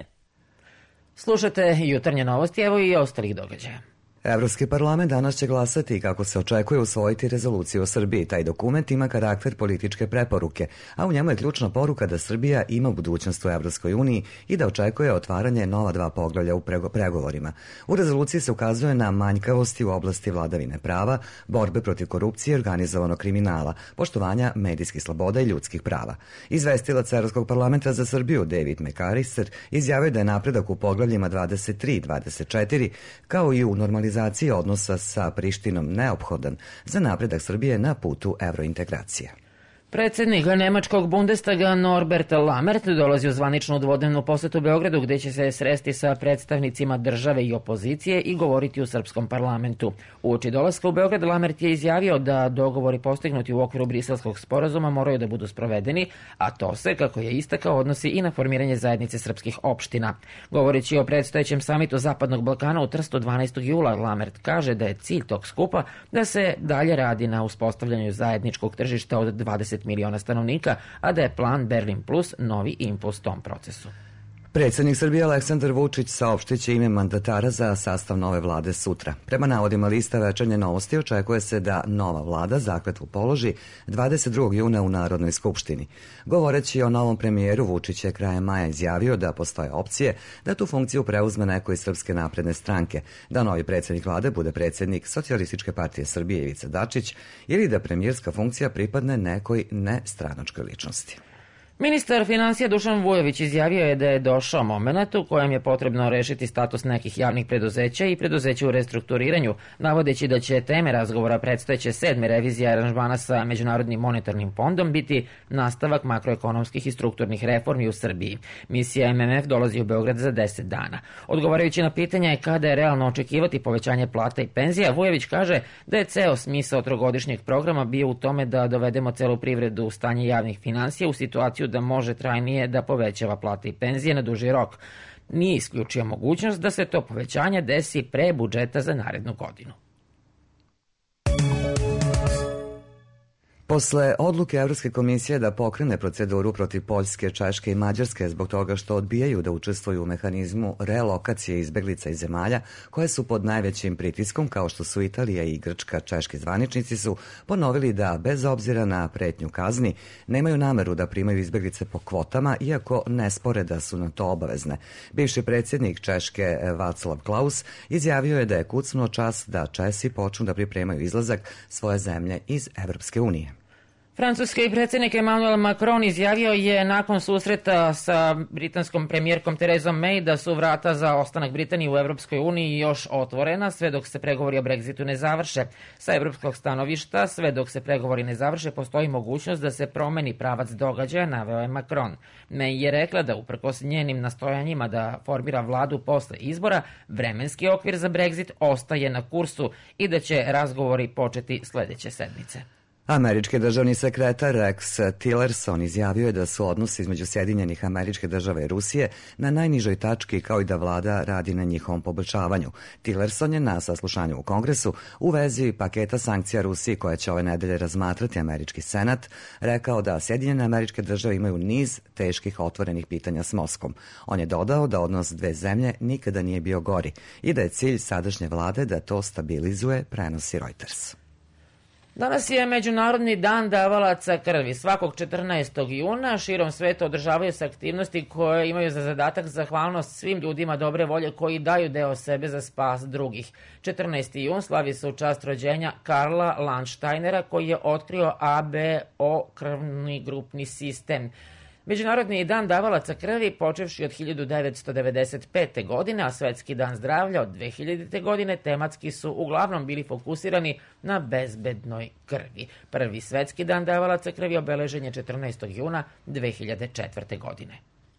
Slušate jutarnje novosti, evo i ostalih događaja. Evropski parlament danas će glasati kako se očekuje usvojiti rezoluciju o Srbiji. Taj dokument ima karakter političke preporuke, a u njemu je ključna poruka da Srbija ima budućnost u Evropskoj uniji i da očekuje otvaranje nova dva poglavlja u pregovorima. U rezoluciji se ukazuje na manjkavosti u oblasti vladavine prava, borbe protiv korupcije i organizovanog kriminala, poštovanja medijskih sloboda i ljudskih prava. Izvestilac Evropskog parlamenta za Srbiju David McAllister izjavio da je napredak u poglavljima dvadeset tri i dvadeset četiri kao i u normalizaciji odnosa sa Prištinom neophodan za napredak Srbije na putu evrointegracije. Predsednik nemačkog Bundestaga Norbert Lammert dolazi u zvaničnu dvodnevnu posetu Beogradu gde će se sresti sa predstavnicima države i opozicije i govoriti u srpskom parlamentu. Uoči dolaska u Beograd Lammert je izjavio da dogovori postignuti u okviru briselskog sporazuma moraju da budu sprovedeni, a to se, kako je istakao, odnosi i na formiranje zajednice srpskih opština. Govoreći o predstojećem samitu Zapadnog Balkana u Trstu dvanaestog jula, Lammert kaže da je cilj tog skupa da se dalje radi na uspostavljanju zajedničkog tržišta od dvadeset miliona stanovnika, a da je plan Berlin Plus novi impuls tom procesu. Predsjednik Srbije Aleksandar Vučić saopštit će ime mandatara za sastav nove vlade sutra. Prema navodima lista Večernje novosti očekuje se da nova vlada zakletvu položi dvadeset drugog juna u Narodnoj skupštini. Govoreći o novom premijeru, Vučić je krajem maja izjavio da postoje opcije da tu funkciju preuzme neko iz Srpske napredne stranke, da novi predsjednik vlade bude predsjednik Socijalističke partije Srbije Ivica Dačić ili da premijerska funkcija pripadne nekoj nestranačkoj ličnosti. Ministar finansija Dušan Vujović izjavio je da je došao moment u kojem je potrebno rešiti status nekih javnih preduzeća i preduzeća u restrukturiranju, navodeći da će teme razgovora predstojeće sedme revizije aranžmana sa Međunarodnim monetarnim fondom biti nastavak makroekonomskih i strukturnih reformi u Srbiji. Misija M M F dolazi u Beograd za deset dana. Odgovarajući na pitanje kada je realno očekivati povećanje plata i penzija, Vujović kaže da je ceo smisao trogodišnjeg programa bio u tome da dovedemo celu privredu u stanje javnih finansija u situaciju da može trajnije da povećava plate i penzije na duži rok. Nije isključio mogućnost da se to povećanje desi pre budžeta za narednu godinu. Posle odluke Evropske komisije da pokrene proceduru protiv Poljske, Češke i Mađarske zbog toga što odbijaju da učestvuju u mehanizmu relokacije izbeglica iz zemalja koje su pod najvećim pritiskom kao što su Italija i Grčka, češki zvaničnici su ponovili da bez obzira na pretnju kazni nemaju nameru da primaju izbeglice po kvotama, iako ne spore da su na to obavezne. Bivši predsjednik Češke Václav Klaus izjavio je da je kucnuo čas da Česi počnu da pripremaju izlazak svoje zemlje iz Evropske unije. Francuski predsjednik Emmanuel Macron izjavio je nakon susreta sa britanskom premijerkom Therezom May da su vrata za ostanak Britanije u Evropskoj uniji još otvorena sve dok se pregovori o Brexitu ne završe. Sa evropskog stanovišta, sve dok se pregovori ne završe, postoji mogućnost da se promeni pravac događaja, naveo je Macron. May je rekla da uprkos njenim nastojanjima da formira vladu posle izbora, vremenski okvir za Brexit ostaje na kursu i da će razgovori početi sledeće sedmice. Američki državni sekretar Rex Tillerson izjavio je da su odnosi između Sjedinjenih Američke Države i Rusije na najnižoj tački, kao i da vlada radi na njihovom poboljšavanju. Tillerson je na saslušanju u Kongresu u vezi paketa sankcija Rusiji koje će ove nedelje razmatrati Američki senat rekao da Sjedinjene Američke Države imaju niz teških otvorenih pitanja s Moskvom. On je dodao da odnos dve zemlje nikada nije bio gori i da je cilj sadašnje vlade da to stabilizuje, prenosi Reuters. Danas je Međunarodni dan davalaca krvi. Svakog četrnaestog juna širom sveta održavaju se aktivnosti koje imaju za zadatak zahvalnost svim ljudima dobre volje koji daju deo sebe za spas drugih. četrnaesti jun slavi se u čast rođenja Karla Landsteinera koji je otkrio A B O krvni grupni sistem. Međunarodni dan davalaca krvi počevši od hiljadu devetsto devedeset pete. godine, a Svetski dan zdravlja od dve hiljadite. godine tematski su uglavnom bili fokusirani na bezbednoj krvi. Prvi Svetski dan davalaca krvi obeležen je četrnaestog juna dve hiljade četvrte. godine.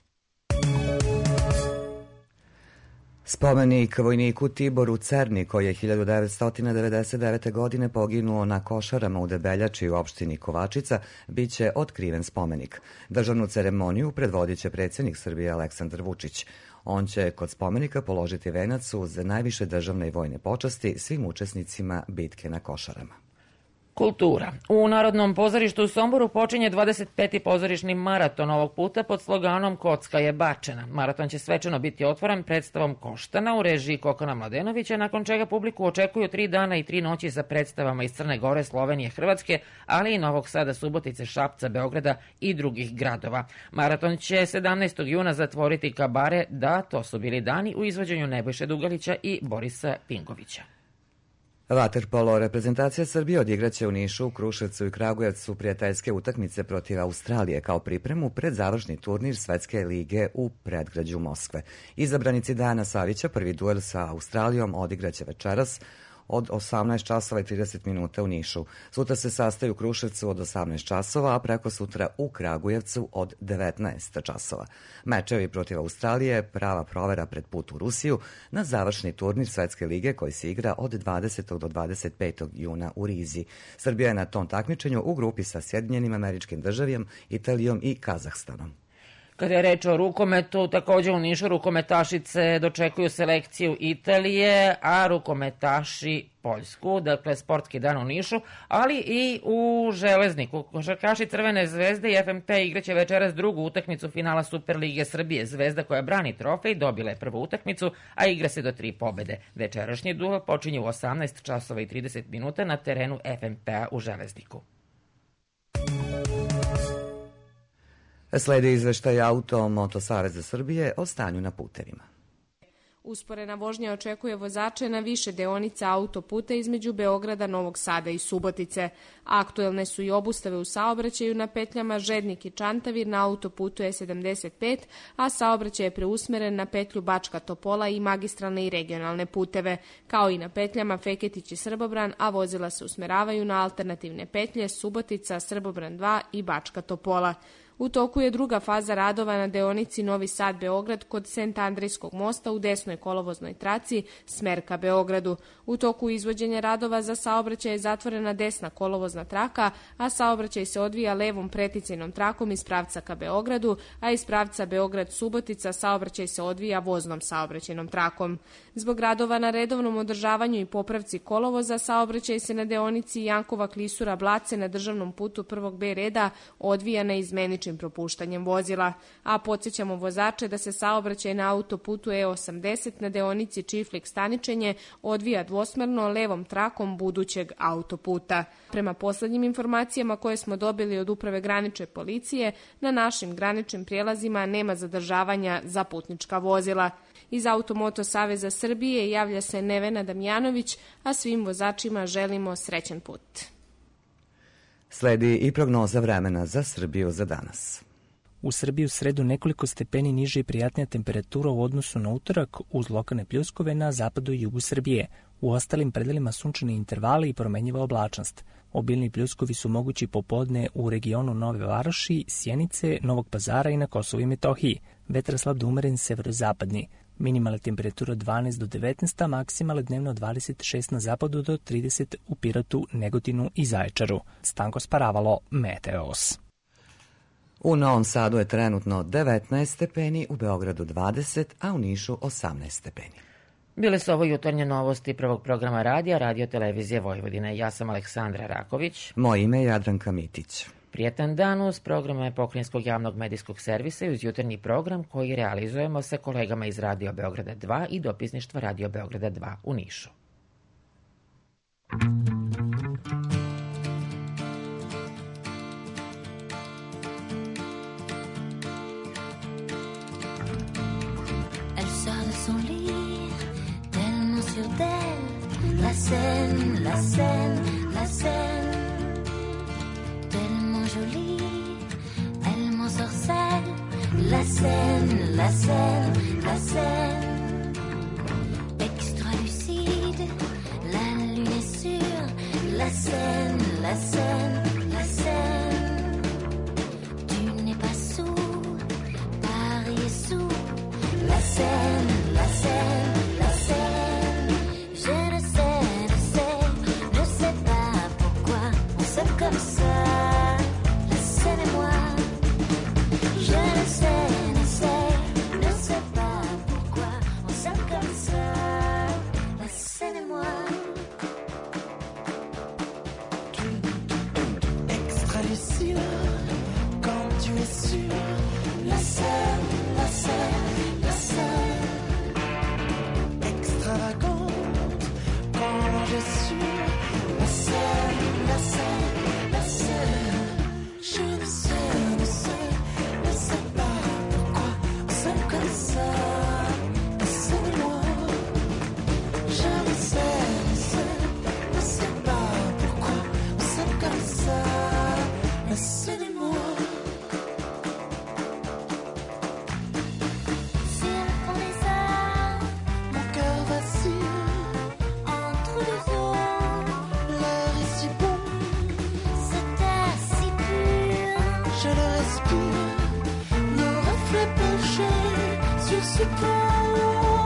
Spomenik vojniku Tiboru Cerni, koji je hiljadu devetsto devedeset devete. godine poginuo na Košarama u Debeljači u opštini Kovačica, bit će otkriven spomenik. Državnu ceremoniju predvodit će predsjednik Srbije Aleksandar Vučić. On će kod spomenika položiti venac uz najviše državne i vojne počasti svim učesnicima bitke na Košarama. Kultura. U Narodnom pozorištu u Somboru počinje dvadeset peti pozorišni maraton, ovog puta pod sloganom Kocka je bačena. Maraton će svečano biti otvoren predstavom Koštana u režiji Kokana Mladenovića, nakon čega publiku očekuju tri dana i tri noći sa predstavama iz Crne Gore, Slovenije, Hrvatske, ali i Novog Sada, Subotice, Šapca, Beograda i drugih gradova. Maraton će sedamnaestog juna zatvoriti Kabare Da, to su bili dani, u izvođenju Nebojše Dugalića i Borisa Pingovića. Vaterpolo reprezentacija Srbije odigraće u Nišu, Kruševcu i Kragujevcu prijateljske utakmice protiv Australije kao pripremu pred završni turnir Svetske lige u predgrađu Moskve. Izabranici Dejana Savića prvi duel sa Australijom odigraće večeras od osamnaest časova i trideset minuta u Nišu. Sutra se sastaju u Kruševcu od osamnaest časova, a preko sutra u Kragujevcu od devetnaest časova. Mečevi protiv Australije prava provera pred put u Rusiju na završni turnir Svetske lige koji se igra od dvadesetog do dvadeset petog juna u Rizi. Srbija je na tom takmičenju u grupi sa Sjedinjenim Američkim Državama, Italijom i Kazahstanom. Kada je reč o rukometu, također u Nišu rukometašice dočekuju selekciju Italije, a rukometaši Poljsku, dakle sportski dan u Nišu, ali i u Železniku. Košarkaši Crvene zvezde i F M P igraće večeras drugu utakmicu finala Superlige Srbije. Zvezda koja brani trofej dobila je prvu utakmicu, a igra se do tri pobede. Večerašnji duel počinje u osamnaest časova i trideset minuta na terenu F M P-a u Železniku. Slede izveštaj Auto Moto Saveza Srbije o stanju na putevima. Usporena vožnja očekuje vozače na više deonica autoputa između Beograda, Novog Sada i Subotice. Aktuelne su i obustave u saobraćaju na petljama Žednik i Čantavir na autoputu E sedamdeset pet, a saobraćaj je preusmeren na petlju Bačka Topola i magistralne i regionalne puteve, kao i na petljama Feketić i Srbobran, a vozila se usmeravaju na alternativne petlje Subotica, Srbobran dva i Bačka Topola. U toku je druga faza radova na deonici Novi Sad-Beograd kod Sent Andrejskog mosta u desnoj kolovoznoj traci smer ka Beogradu. U toku izvođenja radova za saobraćaj je zatvorena desna kolovozna traka, a saobraćaj se odvija levom preticajnom trakom iz pravca ka Beogradu, a iz pravca Beograd-Subotica saobraćaj se odvija voznom saobraćajnom trakom. Zbog radova na redovnom održavanju i popravci kolovoza, saobraćaj se na deonici Jankova-Klisura-Blace na državnom putu prvog B reda odvija na izmeničnim propuštanjem vozila, a podsjećamo vozače da se saobraćaj na autoputu E osamdeset na deonici Čiflik-Staničenje odvija dvosmerno levom trakom budućeg autoputa. Prema poslednjim informacijama koje smo dobili od Uprave granične policije, na našim graničnim prijelazima nema zadržavanja za putnička vozila. Iz Automoto Saveza Srbije javlja se Nevena Damjanović, a svim vozačima želimo srećan put. Sledi i prognoza vremena za Srbiju za danas. U Srbiji u sredu nekoliko stepeni niže i prijatnija temperatura u odnosu na utorak uz lokalne pljuskove na zapadu i jugu Srbije. U ostalim predelima sunčani intervali i promenjiva oblačnost. Obilni pljuskovi su mogući popodne u regionu Nove Varoši, Sjenice, Novog Pazara i na Kosovu i Metohiji. Vetar slab do umeren severozapadni. Minimalna temperatura dvanaest do devetnaest, a maksimalna dnevno dvadeset šest na zapadu do trideset u Pirotu, Negotinu i Zaječaru. Stanko Sparavalo, Meteos. U Novom Sadu je trenutno devetnaest stepeni, u Beogradu dvadeset, a u Nišu osamnaest stepeni. Bile su ovo jutarnje novosti prvog programa radija Radio Televizije Vojvodine. Ja sam Aleksandra Raković. Moje ime je Jadranka Mitić. Prijetan dan uz programe Pokrajinskog javnog medijskog servisa i uz jutarnji program koji realizujemo sa kolegama iz Radio Beograda dva i dopisništva Radio Beograda dva u Nišu. La scène, la scène, la scène, tellement jolie, elle m'ensorcelle. La scène, la scène, la scène, extra lucide, la lune est sûre. La scène, la scène, la scène, tu n'es pas sourd, Paris est sourd. La scène, la scène, la scène, je ne sais. Comme ça, la scène et moi, je ne sais, ne sais, ne sais pas pourquoi on s'aime comme ça, la scène et moi. Extra lucide, quand tu es sûr, la scène, la scène, la scène, extravagante, quand je suis, la scène, la scène. Je ne sais, ne sais, ne sais pas pourquoi on s'aime comme ça, laissez-moi. Je ne sais, ne sais, ne sais pas pourquoi on s'aime comme ça, laissez-moi. Sur le fond des arbres, mon cœur vacille entre deux eaux, l'air est si bon. Je le respire, nos reflets penchés sur ce pont.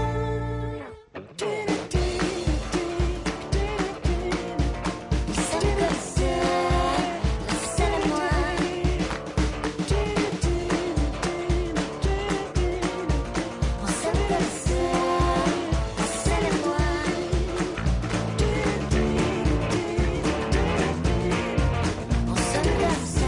C'est comme ça, la scène et moi. On s'aime comme ça, la scène et moi. On s'aime comme ça.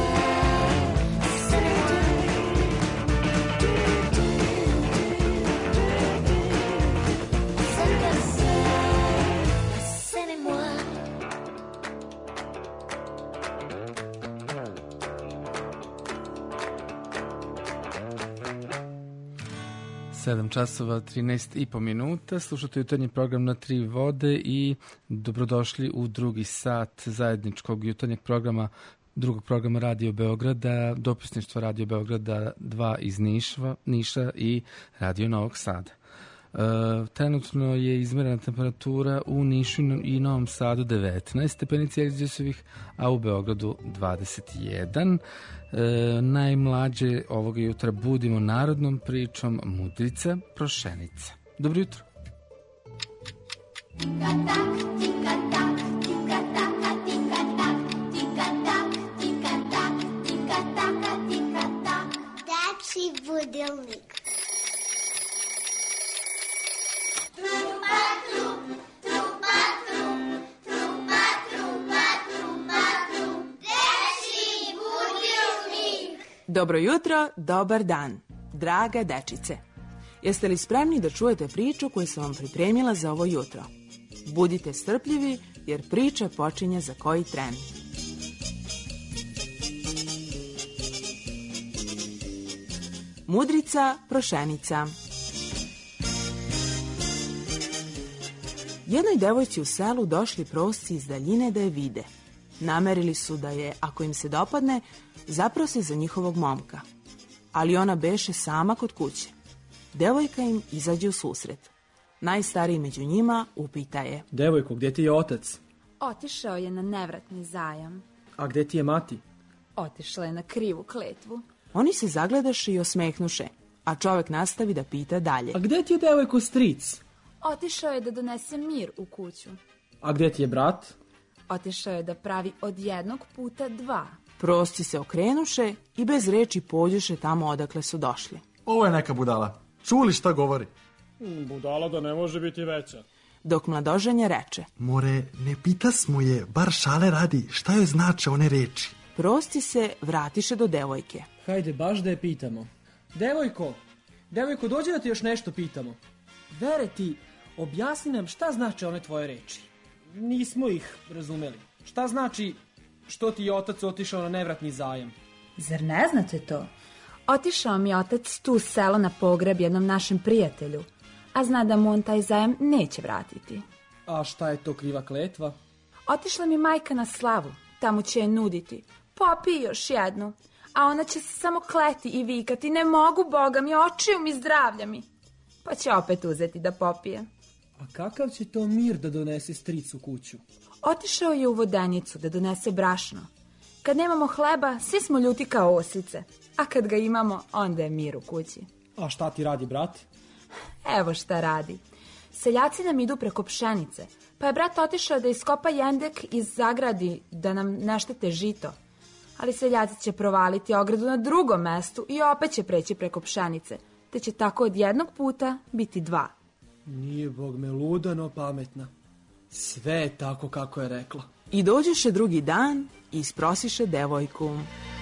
sedam časova trinaest i po minuta, slušate jutarnji program na Tri vode i dobrodošli u drugi sat zajedničkog jutarnjeg programa, drugog programa Radio Beograda, dopisništva Radio Beograda dva iz Niša, Niša i Radio Novog Sada. E, trenutno je izmerena temperatura u Nišu i Novom Sadu devetnaest stepeni Celzijusovih, a u Beogradu dvadeset jedan. E, najmlađe ovoga jutra budimo narodnom pričom Mudrica Prošenica. Dobro jutro. Dečiji budilnik. Dobro jutro, dobar dan, draga dečice. Jeste li spremni da čujete priču koju sam vam pripremila za ovo jutro? Budite strpljivi jer priča počinje za koji tren. Mudrica Prošenica. Jednoj devojci u selu došli prosci iz daljine da je vide. Namerili su da je, ako im se dopadne, zaprose za njihovog momka. Ali ona beše sama kod kuće. Devojka im izađe u susret. Najstariji među njima upita je: Devojko, gdje ti je otac? Otišao je na nevratni zajam. A gdje ti je mati? Otišla je na krivu kletvu. Oni se zagledaše i osmehnuše, a čovek nastavi da pita dalje. A gde ti je devojko stric? Otišao je da donese mir u kuću. A gde ti je brat? Otišao je da pravi od jednog puta dva. Prosti se okrenuše i bez reči pođuše tamo odakle su došli. Ovo je neka budala. Čuli šta govori? Budala da ne može biti veća. Dok mladoženja reče. More, ne pitasmo je, bar šale radi, šta joj znače one reči? Prosti se vratiše do devojke. Hajde, baš da je pitamo. Devojko, devojko, dođi da ti još nešto pitamo. Vere ti, objasni nam šta znače one tvoje reči. Nismo ih razumeli. Šta znači što ti je otac otišao na nevratni zajam? Zar ne znate to? Otišao mi je otac tu selo na pogreb jednom našem prijatelju, a zna da mu on taj zajam neće vratiti. A šta je to kriva kletva? Otišla mi majka na slavu, tamo će je nuditi. Popij još jednu, a ona će se samo kleti i vikati, ne mogu, Boga mi, očiju mi, zdravlja mi. Pa će opet uzeti da popije. A kakav će to mir da donese stric u kuću? Otišao je u vodenicu da donese brašno. Kad nemamo hleba, svi smo ljuti kao osice, a kad ga imamo, onda je mir u kući. A šta ti radi brat? Evo šta radi. Seljaci nam idu preko pšenice, pa je brat otišao da iskopa jendek iz zagradi da nam ne štete žito. Ali seljaci će provaliti ogradu na drugom mestu i opet će preći preko pšenice, te će tako od jednog puta biti dva. Nije Bog me luda, no pametna. Sve je tako kako je rekla. I dođeše drugi dan i isprosiše devojku.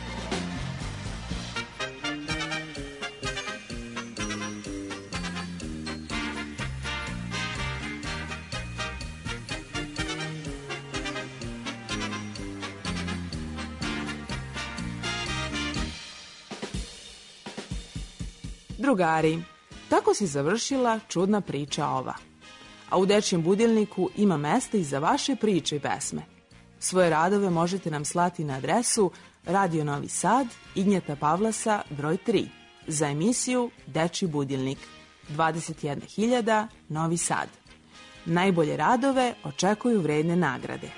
Drugari, tako se završila čudna priča ova. A u Dečijem budilniku ima mesta i za vaše priče i pesme. Svoje radove možete nam slati na adresu Radio Novi Sad, Ignjeta Pavlasa, broj tri, za emisiju Dečiji budilnik, dvadeset jedna hiljada, Novi Sad. Najbolje radove očekuju vredne nagrade.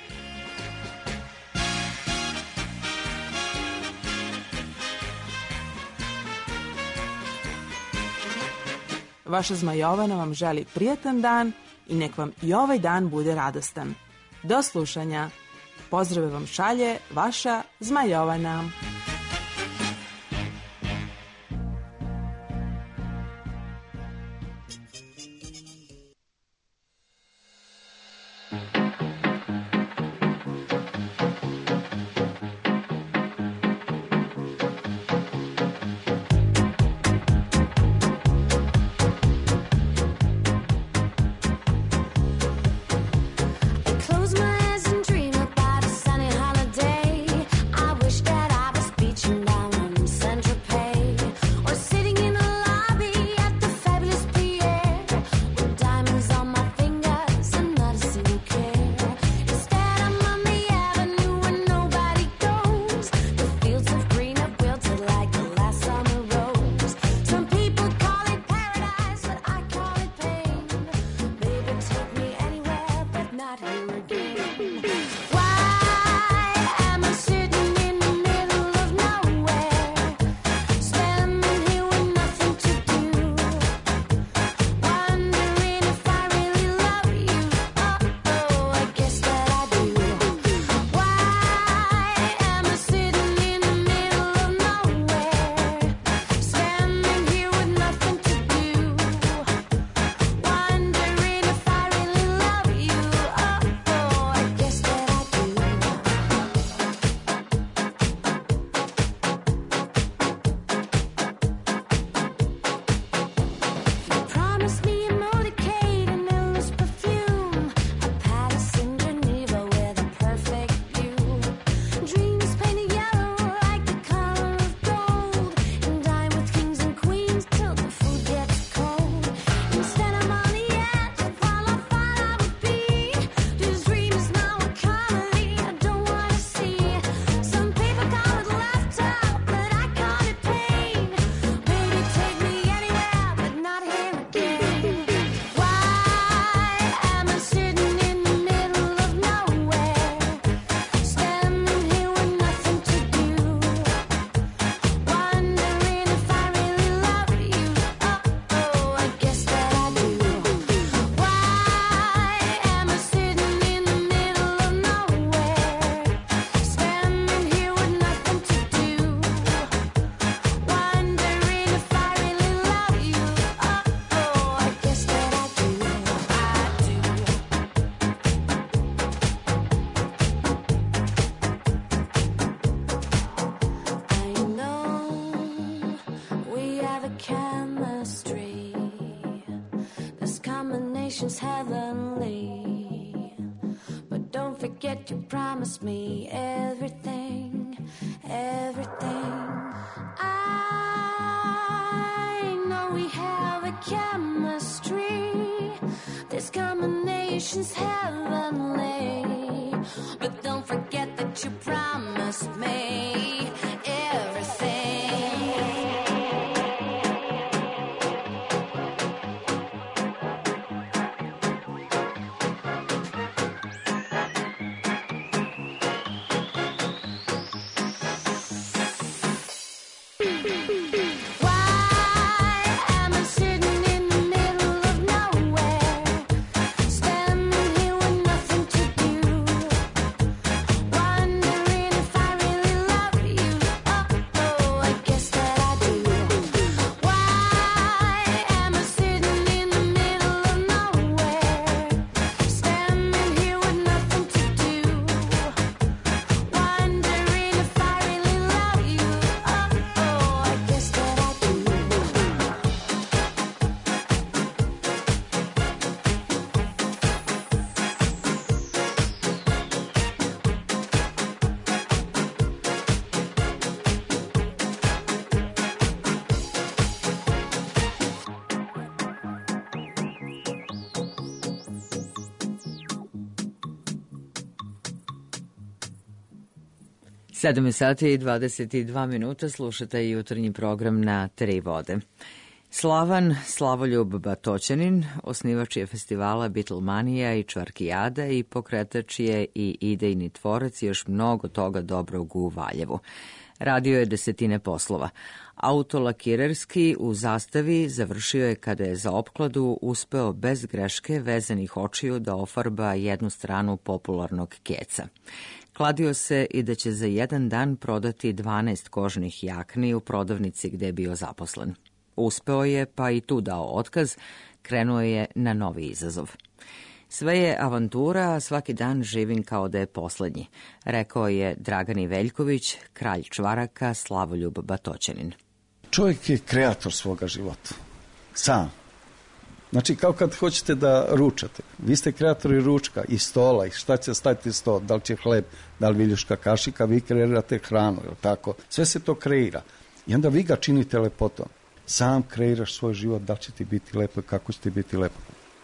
Vaša Zmajovana vam želi prijatan dan i nek vam i ovaj dan bude radostan. Do slušanja. Pozdrave vam šalje vaša Zmajovana. Close my eyes and dream about a sunny holiday. I wish that I was have a chemistry. This combination's heavenly. But don't forget you promised me everything, everything. I know we have a chemistry. This combination's heavenly. But don't forget that you promised me everything. sedam sati i dvadeset dva minuta, slušate jutarnji program na Tri vode. Slavan Slavoljub Batočanin, osnivač je festivala Beatlemanija i Čvarkijada i pokretač je i idejni tvorac još mnogo toga dobrog u Valjevu. Radio je desetine poslova. Autolakirerski u Zastavi završio je kada je za opkladu uspeo bez greške vezanih očiju da ofarba jednu stranu popularnog keca. Kladio se i da će za jedan dan prodati dvanaest kožnih jakni u prodavnici gde je bio zaposlen. Uspeo je, pa i tu dao otkaz, krenuo je na novi izazov. Sve je avantura, a svaki dan živim kao da je poslednji, rekao je Dragani Veljković, kralj čvaraka Slavoljub Batočanin. Čovjek je kreator svoga života. Sam. Znači, kao kad hoćete da ručate. Vi ste kreatori ručka i stola i šta će staviti sto, da li će hleb, da li viljuška kašika, vi kreirate hranu, jel tako? Sve se to kreira. I onda vi ga činite lepotom. Sam kreiraš svoj život, da li će ti biti lepo i kako će ti biti lepo.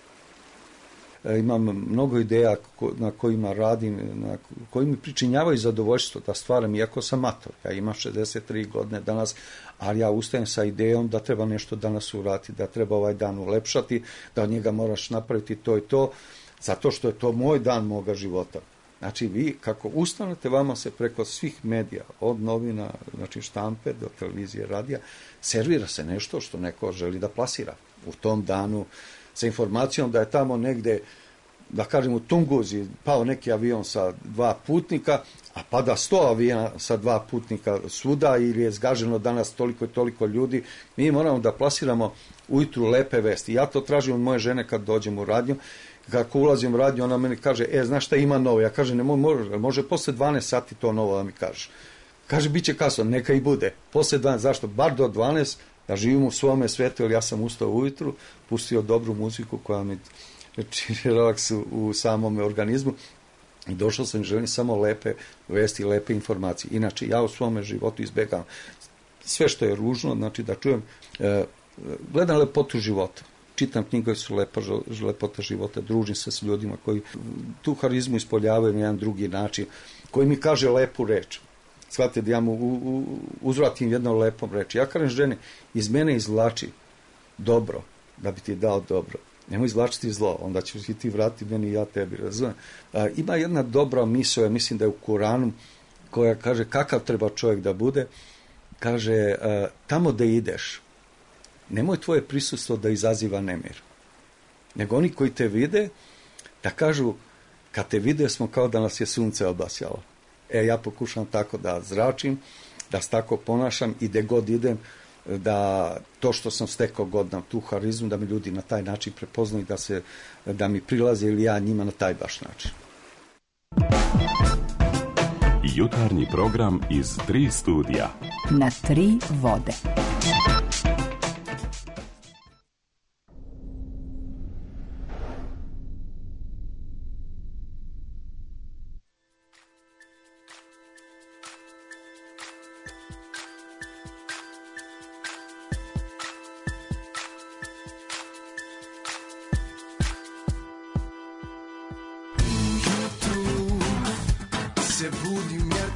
E, imam mnogo ideja ko, na kojima radim, na koji mi pričinjavaju zadovoljstvo da stvaram, iako sam mator. Ja imam šezdeset tri godine danas, ali ja ustajem sa idejom da treba nešto danas uraditi, da treba ovaj dan ulepšati, da od njega moraš napraviti to i to, zato što je to moj dan moga života. Znači, vi kako ustanete, vama se preko svih medija, od novina, znači štampe, do televizije, radija, servira se nešto što neko želi da plasira u tom danu, sa informacijom da je tamo negde, da kažem u Tunguzi, pao neki avion sa dva putnika, a pada sto aviona sa dva putnika svuda, ili je zgaženo danas toliko i toliko ljudi. Mi moramo da plasiramo ujutru lepe vesti. Ja to tražim od moje žene kad dođem u radnju. Kako ulazim u radnju, ona meni kaže, e, znaš šta ima novo? Ja kažem, ne može, može posle dvanaest sati to novo da mi kažeš. Kaže, bit će kasno, neka i bude. Posle dvanaest, zašto? Bar do dvanaest, da živim u svome svetu, jer ja sam ustao ujutru, pustio dobru muziku koja mi čini relaks u samom organizmu i došao sam i želim samo lepe vesti, lepe informacije. Inače, ja u svome životu izbegavam sve što je ružno, znači da čujem, e, gledam lepotu života. Čitam knjige su lepa, lepota života, družim se s ljudima koji tu harizmu ispoljavaju na jedan drugi način, koji mi kaže lepu reč. Shvatite da ja mu u, u, uzvratim jednom lepom reči. Ja kažem ženi, iz mene izvlači dobro, da bi ti dao dobro. Nemoj izvlačiti zlo, onda ćeš ti vratiti meni i ja tebi, razumem. A, ima jedna dobra misao, ja mislim da je u Kuranu, koja kaže kakav treba čovjek da bude. Kaže, a, tamo da ideš, nemoj tvoje prisustvo da izaziva nemir. Nego oni koji te vide, da kažu, kad te vide smo kao da nas je sunce obasjalo. E, ja pokušam tako da zračim, da se tako ponašam i gde god idem, da to što sam stekao godinama, tu harizmu, da mi ljudi na taj način prepoznaju, da, se, da mi prilaze ili ja njima na taj baš način. Jutarnji program iz tri studija. Na tri vode.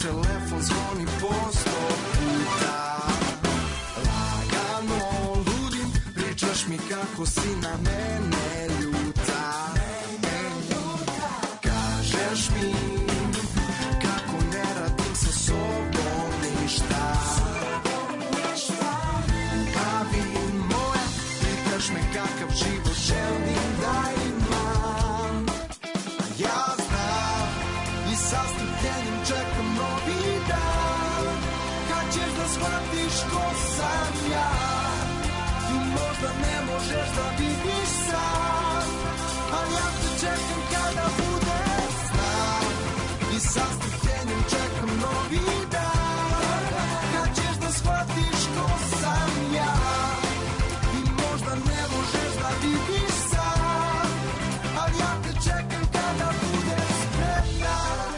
telefon zvoni po sto puta. Lagano ludim, pričaš mi kako si na mene ljuta. Kažeš mi kako ne radim sa sobom ništa. Ljubavi moja, pitaš me kakav život želim da imam. A ja znam i sa strpljenjem čekam novi dan, kad ćeš da shvatiš ko sam ja. Ti možda ne možeš da vidiš sam, ali ja te čekam kada bude znam. I sa strpljenjem čekam novi dan, kad ćeš da shvatiš ko sam ja. Ti možda ne možeš da vidiš sam, ali ja te čekam kada bude spremna.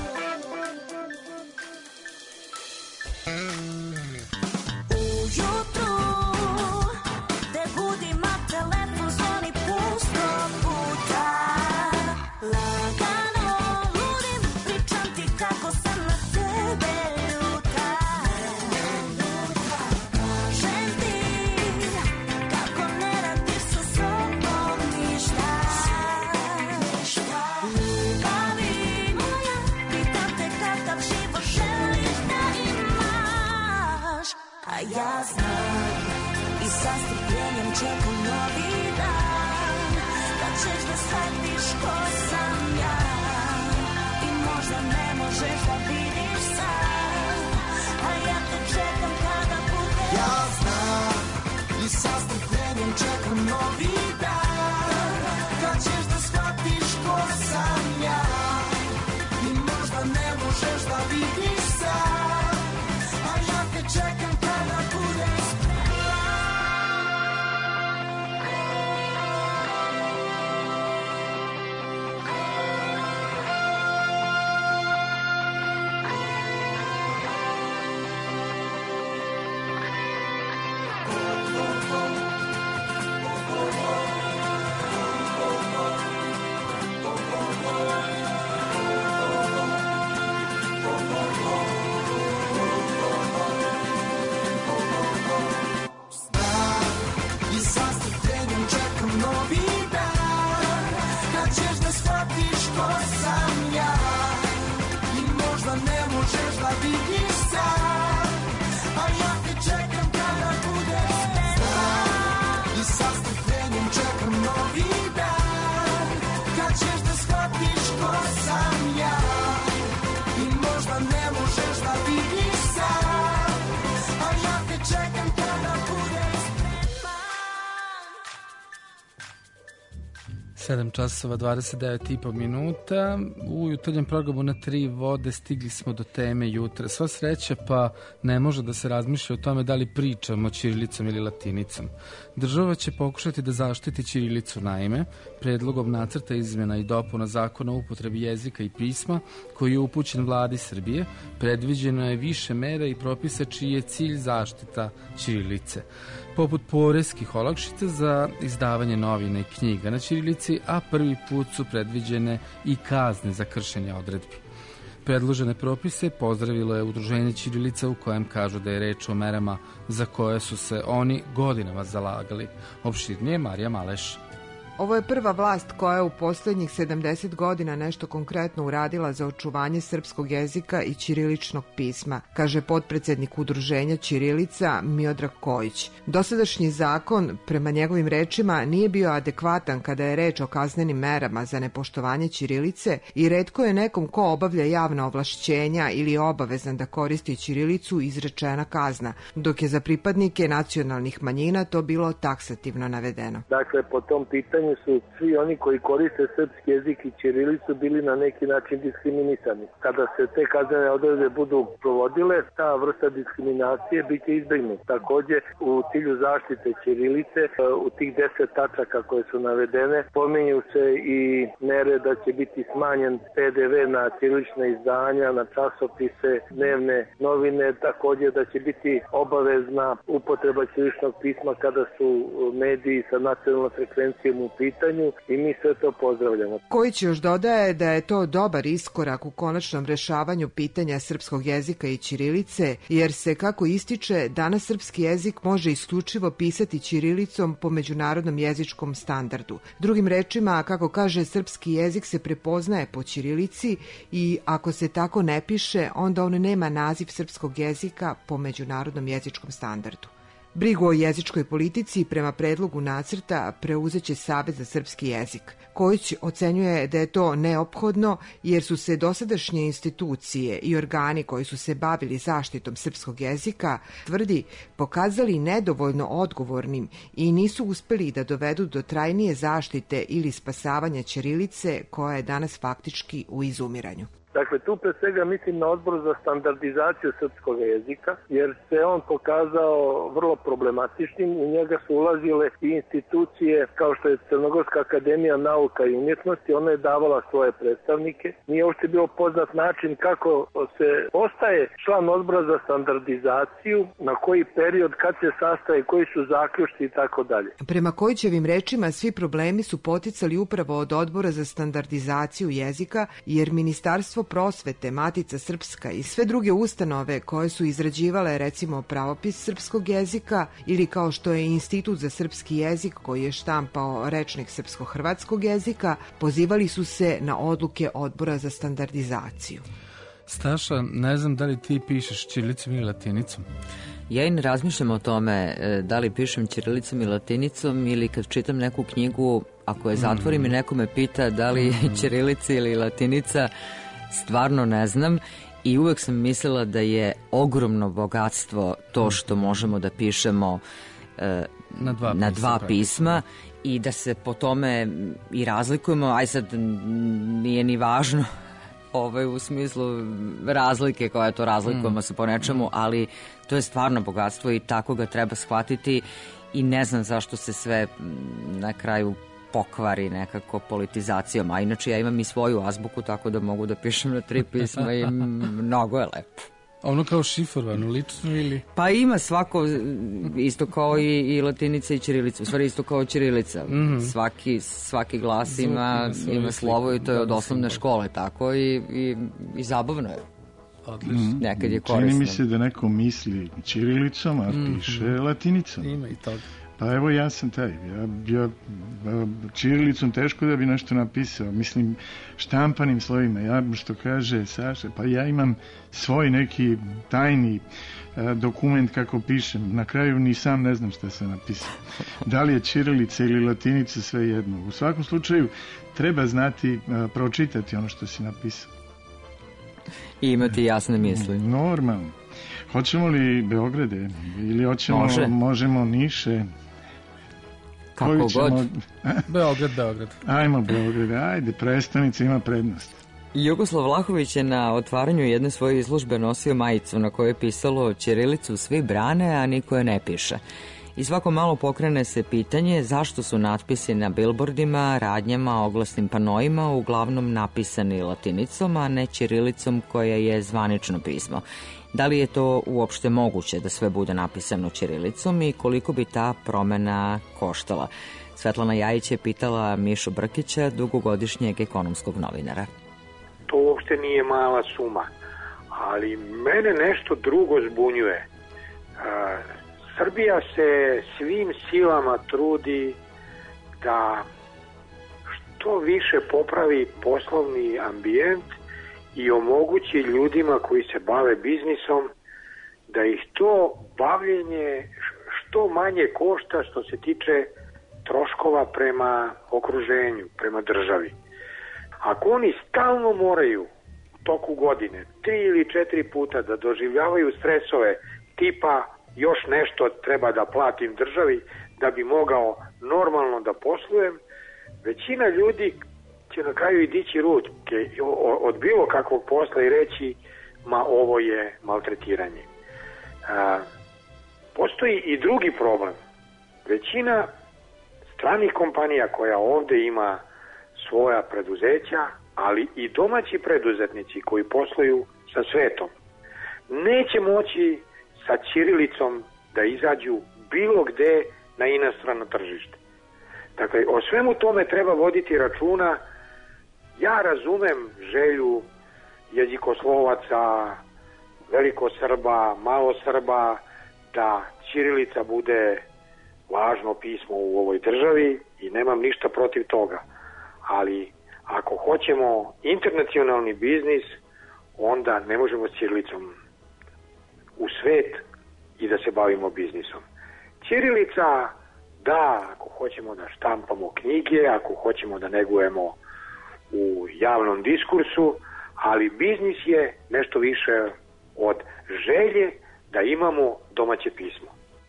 Ujutru te budim, a telefon zvoni pusto puta. Lagano ludim, pričam ti kako sam na tebe ljuta. Kažem ti kako ne radiš sa sobom ništa. Ljubavi moja, pitam te kakav život želiš da imaš. A ja znam i sa strpljenjem čekam novi dan, kad ćeš da shvatiš ko sam ja. I možda ne možeš da vidiš sam, a ja te čekam kada bude. Ja znam i sa strpljenjem čekam novi dan, kad ćeš da shvatiš ko sam ja. I možda ne možeš da vidiš sam, a ja te čekam kada bude spremna. I sa strpljenjem čekam novi dan, kad ćeš da shvatiš ko sam ja. I možda ne možeš da vidiš sam, a ja te čekam kada bude znam. I sa strpljenjem čekam novi dan, kad ćeš da shvatiš ko sam ja. I možda ne možeš da vidiš sam, a ja te čekam kada bude. sedam časova dvadeset devet i po minuta. U jutarnjem programu na tri vode stigli smo do teme jutra. Sva sreća pa ne može da se razmišlja o tome da li pričamo ćirilicom ili latinicom. Država će pokušati da zaštiti ćirilicu. Naime, predlogom nacrta izmjena i dopuna zakona o upotrebi jezika i pisma koji je upućen vladi Srbije predviđeno je više mera i propisa čiji je cilj zaštita ćirilice, poput poreskih olakšica za izdavanje novina i knjiga na ćirilici, a prvi put su predviđene i kazne za kršenje odredbi. Predložene propise pozdravilo je Udruženje ćirilica, u kojem kažu da je reč o merama za koje su se oni godinama zalagali. Opširnije Marija Maleš. Ovo je prva vlast koja je u posljednjih sedamdeset godina nešto konkretno uradila za očuvanje srpskog jezika i ćiriličnog pisma, kaže potpredsednik Udruženja ćirilica Miodrag Kojić. Dosadašnji zakon, prema njegovim rečima, nije bio adekvatan kada je reč o kaznenim merama za nepoštovanje ćirilice i retko je nekom ko obavlja javna ovlašćenja ili je obavezan da koristi ćirilicu izrečena kazna, dok je za pripadnike nacionalnih manjina to bilo taksativno navedeno. Dakle, po tom pitanju su svi oni koji koriste srpski jezik i ćirilicu bili na neki način diskriminisani. Kada se te kaznene odredbe budu provodile, ta vrsta diskriminacije biće izbegnuta. Takođe, u cilju zaštite ćirilice, u tih deset tačaka koje su navedene, pominju se i mere da će biti smanjen pe de ve na ćirilična izdanja, na časopise, dnevne novine, takođe da će biti obavezna upotreba ćiriličnog pisma kada su mediji sa nacionalnom frekvencijom u pitanju i mi sve to pozdravljamo. Kojić još dodaje da je to dobar iskorak u konačnom rešavanju pitanja srpskog jezika i ćirilice, jer se, kako ističe, danas srpski jezik može isključivo pisati ćirilicom po međunarodnom jezičkom standardu. Drugim rečima, kako kaže, srpski jezik se prepoznaje po ćirilici i ako se tako ne piše, onda on nema naziv srpskog jezika po međunarodnom jezičkom standardu. Brigu o jezičkoj politici prema predlogu nacrta preuzeće Savet za srpski jezik. Kojić ocenjuje da je to neophodno jer su se dosadašnje institucije i organi koji su se bavili zaštitom srpskog jezika, tvrdi, pokazali nedovoljno odgovornim i nisu uspeli da dovedu do trajnije zaštite ili spasavanja ćirilice koja je danas faktički u izumiranju. Dakle, tu pre svega mislim na Odbor za standardizaciju srpskog jezika, jer se on pokazao vrlo problematičnim. U njega su ulazile i institucije kao što je Crnogorska akademija nauka i umjetnosti, ona je davala svoje predstavnike. Nije uopšte bio poznat način kako se postaje član Odbora za standardizaciju, na koji period, kad se sastaje, koji su zaključci i tako dalje. Prema Kojićevim rečima, svi problemi su poticali upravo od Odbora za standardizaciju jezika, jer Ministarstvo prosvete, Matica srpska i sve druge ustanove koje su izrađivale recimo pravopis srpskog jezika ili kao što je Institut za srpski jezik koji je štampao rečnik srpsko-hrvatskog jezika, pozivali su se na odluke Odbora za standardizaciju. Staša, ne znam da li ti pišeš ćirilicom ili latinicom? Ja i ne razmišljam o tome da li pišem ćirilicom i latinicom ili kad čitam neku knjigu, ako je zatvorim mm. i neko me pita da li je ćirilica ili latinica, stvarno ne znam i uvek sam mislila da je ogromno bogatstvo to što možemo da pišemo e, na dva, na pisma, dva pisma i da se po tome i razlikujemo, aj sad nije ni važno ovaj, u smislu razlike koja to razlikujemo mm. se po nečemu, ali to je stvarno bogatstvo i tako ga treba shvatiti i ne znam zašto se sve na kraju pokvari nekako politizacijom, a inače ja imam i svoju azbuku tako da mogu da pišem na tri pisma i mnogo je lepo. Ono kao šifrovano, lično ili? Pa ima svako, isto kao i, i latinica i ćirilica, u stvari isto kao ćirilica. Mm-hmm. Svaki, svaki glas Zvuk, ima, ima slovo i to je od osnovne škole, tako i, i, i zabavno je. Odlično. Nekad je korisno. Čini mi se da neko misli ćirilicom, a mm-hmm. piše latinicom. Ima i toga. Pa evo ja sam taj, ja, ja ćirilicom teško da bi nešto napisao, mislim štampanim slovima, ja što kaže Saša, pa ja imam svoj neki tajni a, dokument kako pišem, na kraju ni sam ne znam šta sam napisao, da li je ćirilica ili latinica, sve jedno. U svakom slučaju treba znati, a, pročitati ono što si napisao. I imati jasne misli. Normalno. Hoćemo li Beograde ili hoćemo, Može. možemo Niše? Kako god. Beograd, Beograd. Ajmo Beograd, ajde, prestonica ima prednost. Jugoslav Vlahović je na otvaranju jedne svoje izložbe nosio majicu na kojoj je pisalo ćirilicu svi brane, a niko je ne piše. I svako malo pokrene se pitanje zašto su natpisi na bilbordima, radnjama, oglasnim panoima uglavnom napisani latinicom, a ne ćirilicom koja je zvanično pismo. Da li je to uopšte moguće da sve bude napisano ćirilicom i koliko bi ta promena koštala? Svetlana Jajić je pitala Mišu Brkića, dugogodišnjeg ekonomskog novinara. To uopšte nije mala suma, ali mene nešto drugo zbunjuje. Srbija se svim silama trudi da što više popravi poslovni ambijent i omogući ljudima koji se bave biznisom da ih to bavljenje što manje košta što se tiče troškova prema okruženju, prema državi. Ako oni stalno moraju u toku godine tri ili četiri puta da doživljavaju stresove tipa još nešto treba da platim državi da bi mogao normalno da poslujem, većina ljudi će na kraju i dići ruke od bilo kakvog posla i reći ma ovo je maltretiranje. A, postoji i drugi problem. Većina stranih kompanija koja ovde ima svoja preduzeća, ali i domaći preduzetnici koji posluju sa svetom, neće moći sa ćirilicom da izađu bilo gde na inostrano tržište. Dakle, o svemu tome treba voditi računa. Ja razumem želju jezikoslovaca, velikosrba, malosrba, da ćirilica bude važno pismo u ovoj državi i nemam ništa protiv toga. Ali ako hoćemo internacionalni biznis, onda ne možemo s ćirilicom u svet i da se bavimo biznisom. Ćirilica, da, ako hoćemo da štampamo knjige, ako hoćemo da negujemo u javnom diskursu, ali biznis je nešto više od želje da imamo domaće pismo.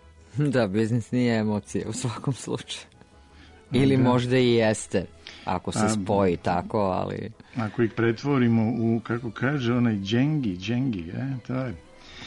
Da, biznis nije emocija u svakom slučaju. Ili da. Možda i jeste, ako se A, spoji tako, ali... Ako ih pretvorimo u, kako kaže, onaj džengi, džengi, e, to je...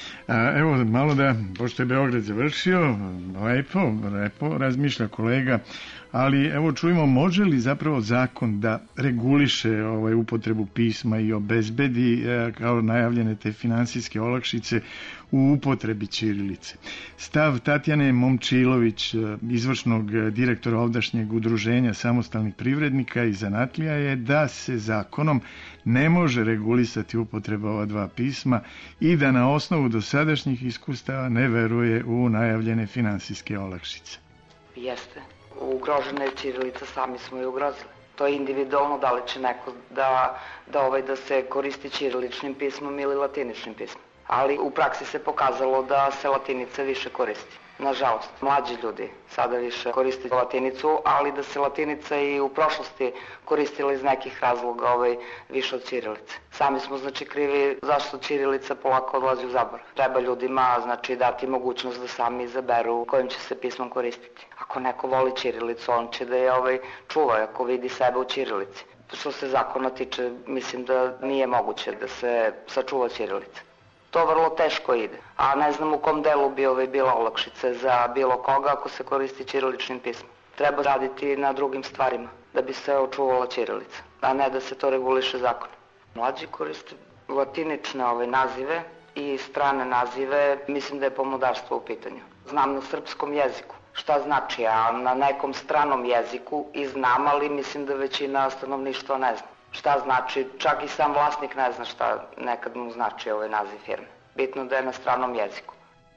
A, evo, malo da, pošto je Beograd završio, lepo, lepo, razmišlja kolega, ali evo čujemo, može li zapravo zakon da reguliše ovaj, upotrebu pisma i obezbedi e, kao najavljene te finansijske olakšice u upotrebi ćirilice? Stav Tatjane Momčilović, izvršnog direktora ovdašnjeg udruženja samostalnih privrednika i zanatlija, je da se zakonom ne može regulisati upotreba ova dva pisma i da na osnovu dosadašnjih iskustava ne veruje u najavljene finansijske olakšice. Jeste. Ugrožena je ćirilica, sami smo je ugrozili. To je individualno, da li će neko da, da, ovaj, da se koristi ćiriličnim pismom ili latiničnim pismom. Ali u praksi se pokazalo da se latinica više koristi. Nažalost, mlađi ljudi sada više koriste latinicu, ali da se latinica i u prošlosti koristila iz nekih razloga ovaj, više od ćirilice. Sami smo znači krivi zašto ćirilica polako odlazi u zaborav. Treba ljudima znači dati mogućnost da sami izaberu kojim će se pismom koristiti. Ako neko voli ćirilicu, on će da je ovaj, čuva ako vidi sebe u ćirilici. Što se zakona tiče, mislim da nije moguće da se sačuva ćirilica. To vrlo teško ide, a ne znam u kom delu bi ove bila olakšice za bilo koga ako se koristi ćiriličnim pismom. Treba raditi na drugim stvarima da bi se očuvala ćirilica, a ne da se to reguliše zakonom. Mlađi koriste latinične ove nazive i strane nazive, mislim da je pomodarstvo u pitanju. Znam na srpskom jeziku šta znači, a na nekom stranom jeziku i znam, ali mislim da većina stanovništva ne zna. Šta znači, čak i sam vlasnik ne zna šta nekad mu znači ovaj naziv firme. Bitno da je na stranom jeziku.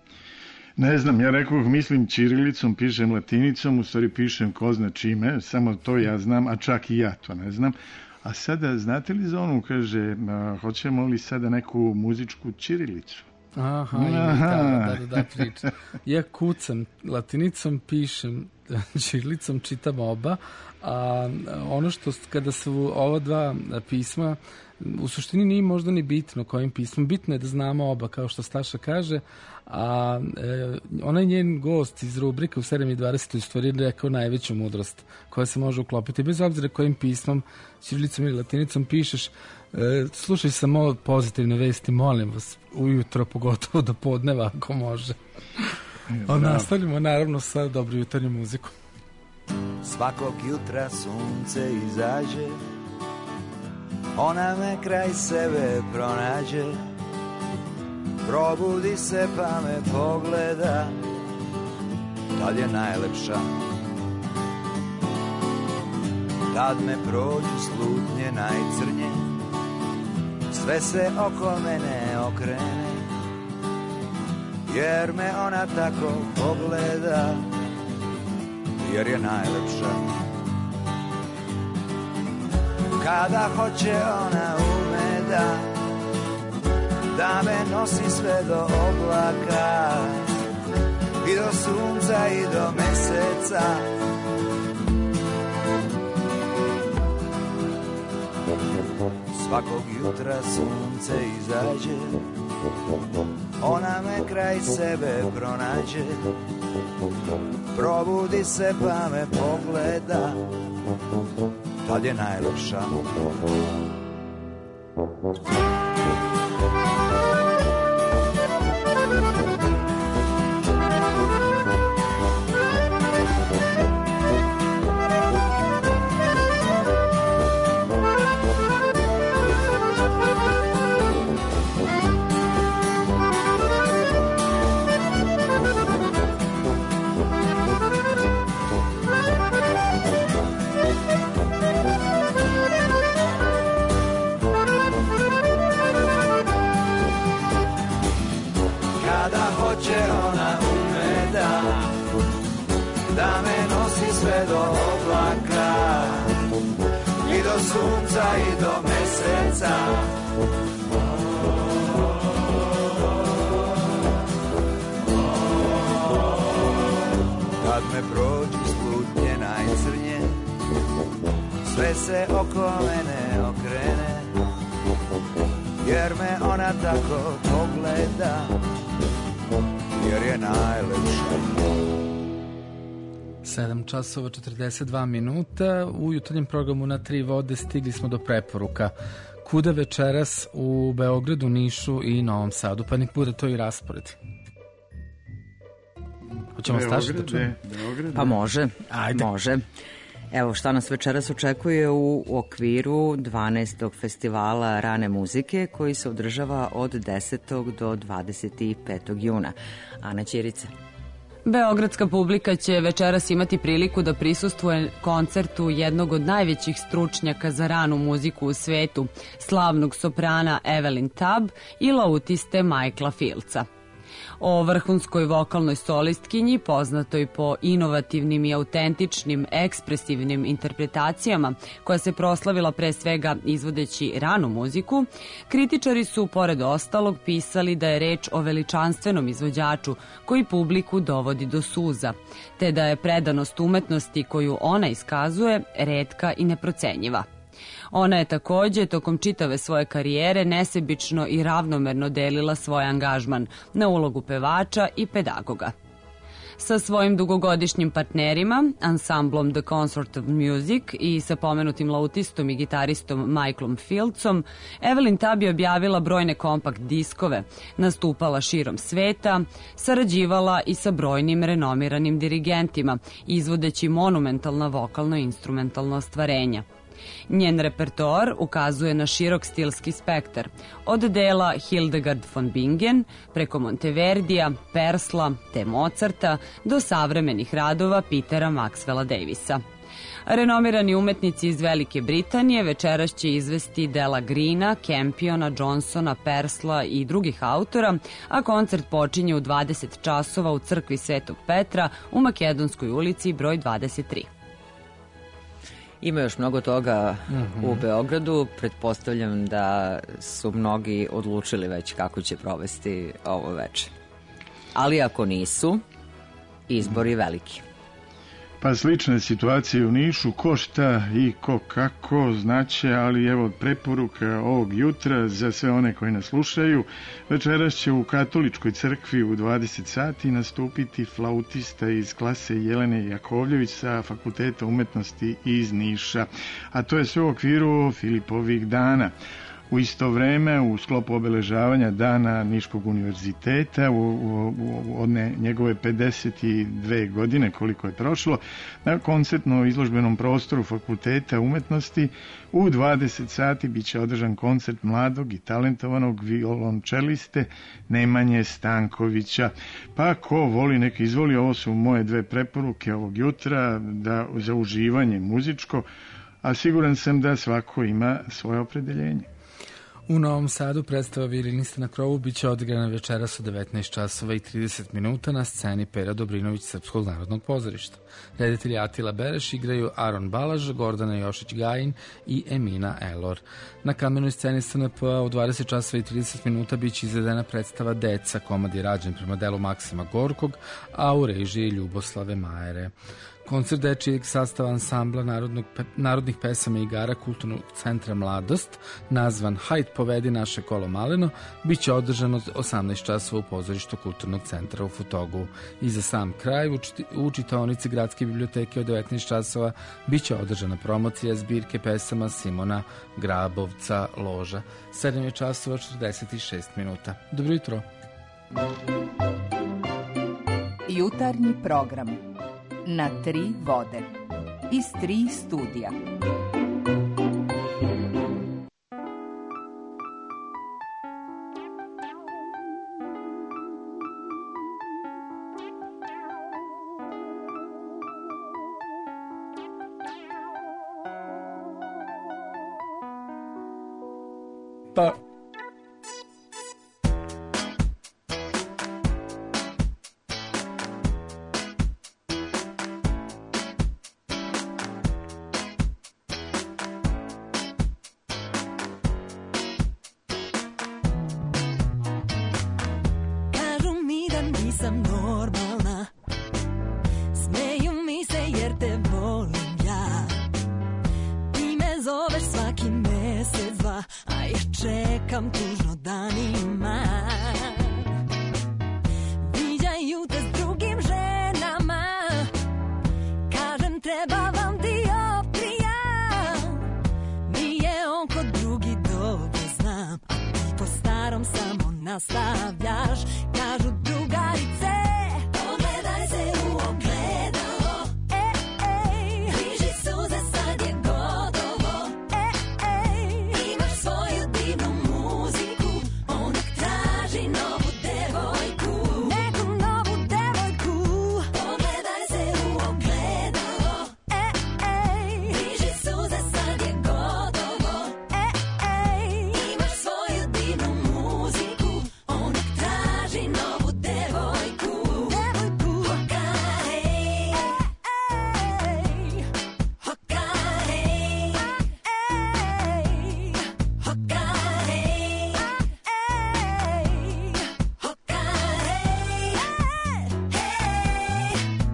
Ne znam, ja rekao, mislim ćirilicom, pišem latinicom, u stvari pišem ko zna čime, samo to ja znam, a čak i ja to ne znam. A sada, znate li za onu, kaže, a, hoćemo li sada neku muzičku ćirilicu? Aha, Aha. da, da, da, priča. Ja kucam latinicom, pišem ćirilicom, čitam oba, a ono što kada su ova dva pisma u suštini nije možda ni bitno kojim pismom, bitno je da znamo oba kao što Staša kaže, a e, onaj njen gost iz rubrike u sedam i dvadeset u stvari rekao najveću mudrost koja se može uklopiti bez obzira kojim pismom, ćirilicom ili latinicom pišeš. E, slušaj samo pozitivne vesti, molim vas, ujutro pogotovo do podneva ako može. A nastavljamo naravno sa dobro jutarnjom muzikom. Svakog jutra sunce izađe, ona me kraj sebe pronađe, probudi se pa me pogleda, tad je najlepša. Tad me prođu slutnje najcrnje, sve se oko mene okrene, jer me ona tako pogleda, jer je najlepša. Kada hoće ona ume da, da me nosi sve do oblaka i do sunca i do meseca. Svakog jutra sunce izađe, ona me kraj sebe pronađe, probudi se pa me pogleda, tad je najlepša. da me nosi sve do oblaka i do sunca i do meseca. Kad me prođu slutnje najcrnje, sve se oko mene okrene, jer me ona tako pogleda, jer je najlepša. sedam časova četrdeset dva minuta. U jutarnjem programu Na tri vode stigli smo do preporuka. Kuda večeras u Beogradu, Nišu i Novom Sadu? Pa nek bude to i raspored. Hoćemo Staša da čujemo? Pa može, Ajde. može. Evo šta nas večeras očekuje u okviru dvanaestog festivala rane muzike koji se održava od desetog do dvadeset petog juna. Ana Ćirica. Beogradska publika će večeras imati priliku da prisustvuje koncertu jednog od najvećih stručnjaka za ranu muziku u svetu, slavnog soprana Evelyn Tubb i lautiste Michaela Fieldsa. O vrhunskoj vokalnoj solistkinji, poznatoj po inovativnim i autentičnim, ekspresivnim interpretacijama, koja se proslavila pre svega izvodeći ranu muziku, kritičari su, pored ostalog, pisali da je reč o veličanstvenom izvođaču koji publiku dovodi do suza, te da je predanost umetnosti koju ona iskazuje retka i neprocenjiva. Ona je takođe tokom čitave svoje karijere nesebično i ravnomerno delila svoj angažman na ulogu pevača i pedagoga. Sa svojim dugogodišnjim partnerima, ansamblom The Consort of Music i sa pomenutim lautistom i gitaristom Michaelom Fieldsom, Evelyn Tubb je objavila brojne kompakt diskove, nastupala širom sveta, sarađivala i sa brojnim renomiranim dirigentima, izvodeći monumentalna vokalno-instrumentalna ostvarenja. Njen repertoar ukazuje na širok stilski spektar, od dela Hildegard von Bingen, preko Monteverdija, Persla te Mozarta do savremenih radova Petera Maxwella Davisa. Renomirani umetnici iz Velike Britanije večeras će izvesti dela Greena, Campiona, Johnsona, Persla i drugih autora, a koncert počinje u dvadeset časova u crkvi Svetog Petra u Makedonskoj ulici broj dvadeset tri. Ima još mnogo toga Mhm. u Beogradu. Pretpostavljam da su mnogi odlučili već kako će provesti ovo večer. Ali ako nisu, izbor je veliki. Pa slična situacija u Nišu, ko šta i ko kako znaće, ali evo preporuka ovog jutra za sve one koji nas slušaju. Večeras će u Katoličkoj crkvi u dvadeset sati nastupiti flautista iz klase Jelene Jakovljević sa Fakulteta umetnosti iz Niša, a to je sve u okviru Filipovih dana. U isto vreme, u sklopu obeležavanja dana Niškog univerziteta, u, u, u, od ne, njegove pedeset dve godine koliko je prošlo, na koncertno izložbenom prostoru Fakulteta umetnosti u dvadeset sati biće održan koncert mladog i talentovanog violončeliste Nemanje Stankovića. Pa ko voli nek izvoli, ovo su moje dve preporuke ovog jutra da, za uživanje muzičko, a siguran sam da svako ima svoje opredeljenje. U Novom Sadu predstava Violinista na krovu biće odigrana večeras u devetnaest časova i trideset minuta na sceni Pera Dobrinović Srpskog narodnog pozorišta. Reditelji Atila Bereš igraju Aron Balaž, Gordana Jošić-Gajin i Emina Elor. Na kamenoj sceni S N P-a u dvadeset časova i trideset minuta biće izvedena predstava Deca, komad je rađen prema delu Maksima Gorkog, a u režiji Ljuboslave Majere. Koncert dečijeg sastava ansambla narodnog, pe, narodnih pesama i igara Kulturnog centra Mladost, nazvan Hajt povedi naše kolo maleno, bit će održan od osamnaest časova u pozorištu Kulturnog centra u Futogu. I za sam kraj, u, čiti, u čitaonici Gradske biblioteke od devetnaest časova bit će održana promocija zbirke pesama Simona Grabovca Loža. sedam je časova četrdeset šest minuta. Dobro jutro. Jutarnji program Na tri vode iz tri studija. Pa nisam normalna. Smeju mi se jer te volim ja. Ti me zoveš svaki mesec, dva, a ja čekam tužno danima. Viđaju te s drugim ženama, kažem treba vam dioptrija. Nije on kod drugi, dobro znam, a ti po starom samo nastavljaš. Kažu drugarice, pogledaj se u ogledalo, e, ej, bliži suze, sad je gotovo, e, ej, imaš svoju divnu muziku, on nek traži novu devojku, neku novu devojku. Pogledaj se u ogledalo, e, ej, bliži suze, sad je gotovo, e, ej, imaš svoju divnu muziku, on nek traži novu devojku, devojku. Hoka hej, ej, hoka hej, ej, hoka hej, ej, hoka hej, hej.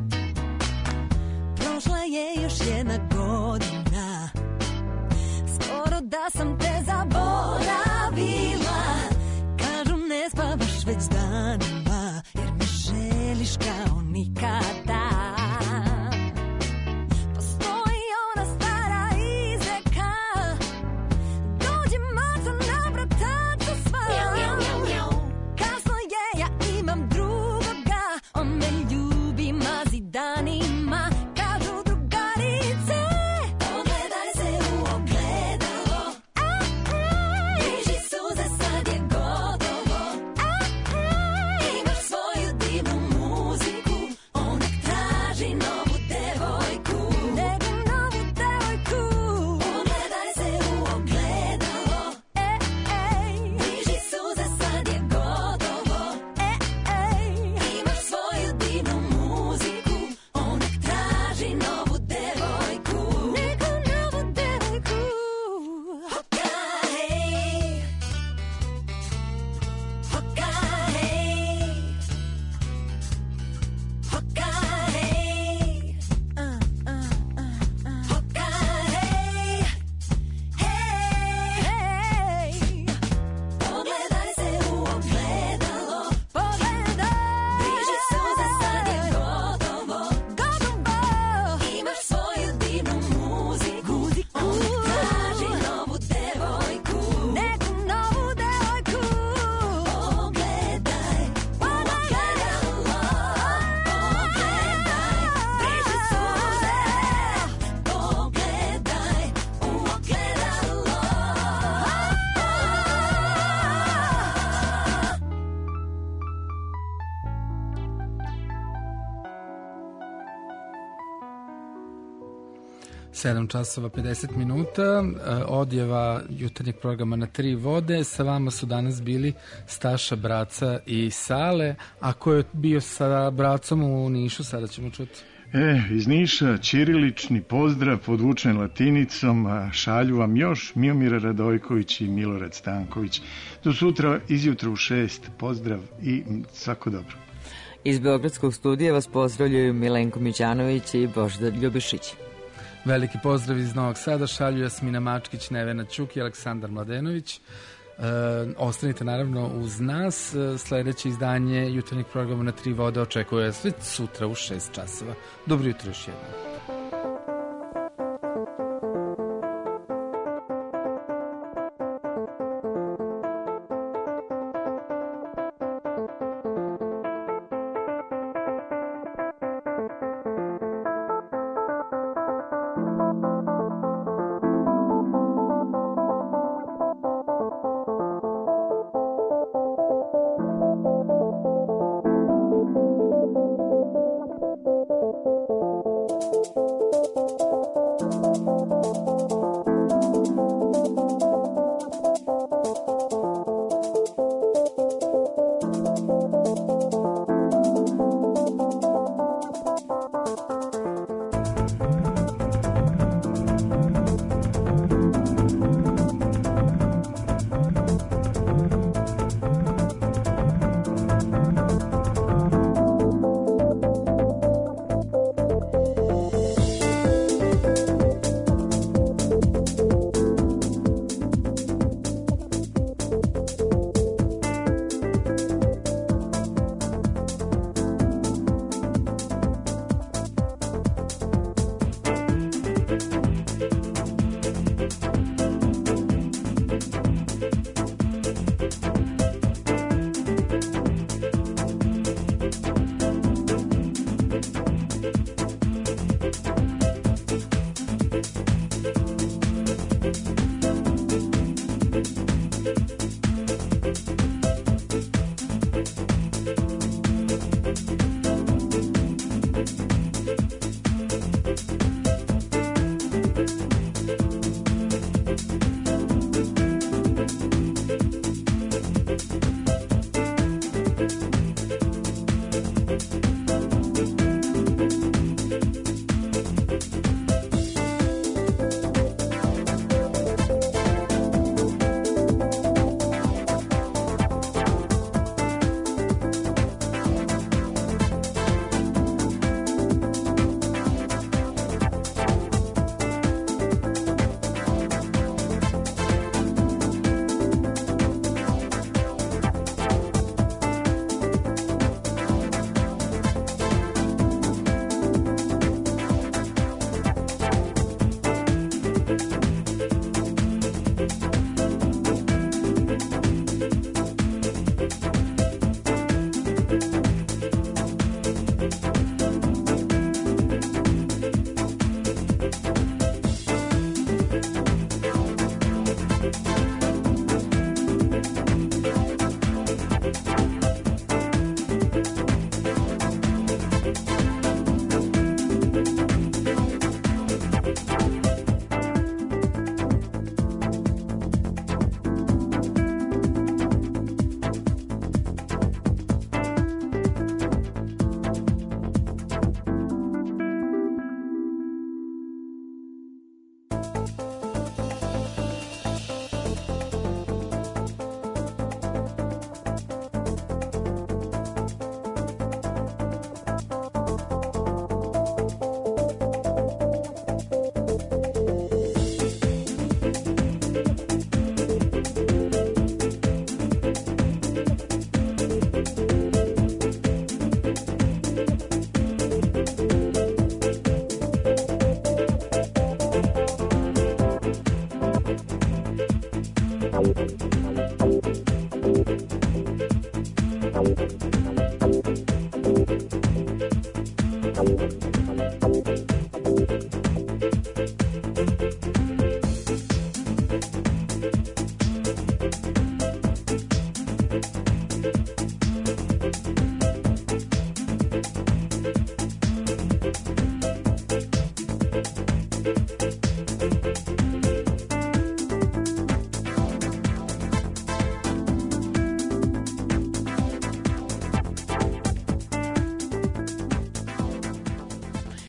Prošla je još jedna godina, skoro da sam te zaboravila. Kažu ne spavaš već danima, jer me želiš kao nikada. Postoji ona stara izreka, dođi maco na brataču sva. Kasno je, ja imam drugoga, on me ljubi, mazi danima. Kažu drugarice, pogledaj se u ogledalo, bliži suze, sad je gotovo, imaš svoju divnu muziku, on nek traži novu devojku, neku novu devojku. Pogledaj se u ogledalo, e, ej, bliži suze, sad je gotovo, e, ej, imaš svoju divnu muziku, on nek traži novu devojku, neku novu devojku. Hoka hej, hoka hej, hoka hej, uh, uh, uh, uh. Hoka hej, hej, hej. Pogledaj se u ogledalo, pogledaj, bliži suze, sad je gotovo, gotovo, imaš svoju divnu muziku, on nek traži novu devojku, neku novu devojku. Pogledaj, pogledalo, pogledaj, bliži suze, pogledaj u ogledalo. sedam časova pedeset minuta, e, odjeva jutarnjeg programa na tri vode. Sa vama su danas bili Staša, Braca i Sale. A ko je bio sa Bracom u Nišu, sada ćemo čuti. E, iz Niša, ćirilični pozdrav podvučen latinicom, a šalju vam još Miomir Radojković i Milorad Stanković. Do sutra, izjutra u šest, pozdrav i svako dobro. Iz Beogradskog studija vas pozdravljaju Milenko Mićanović i Božidar Ljubišić. Veliki pozdrav iz Novog Sada šalju Jasmina Mačkić, Nevena Ćuk i Aleksandar Mladenović. E, ostanite naravno uz nas. E, sledeće izdanje jutarnjeg programa na tri vode očekuje sve sutra u šest časova. Dobro jutro još jednom. Thank you.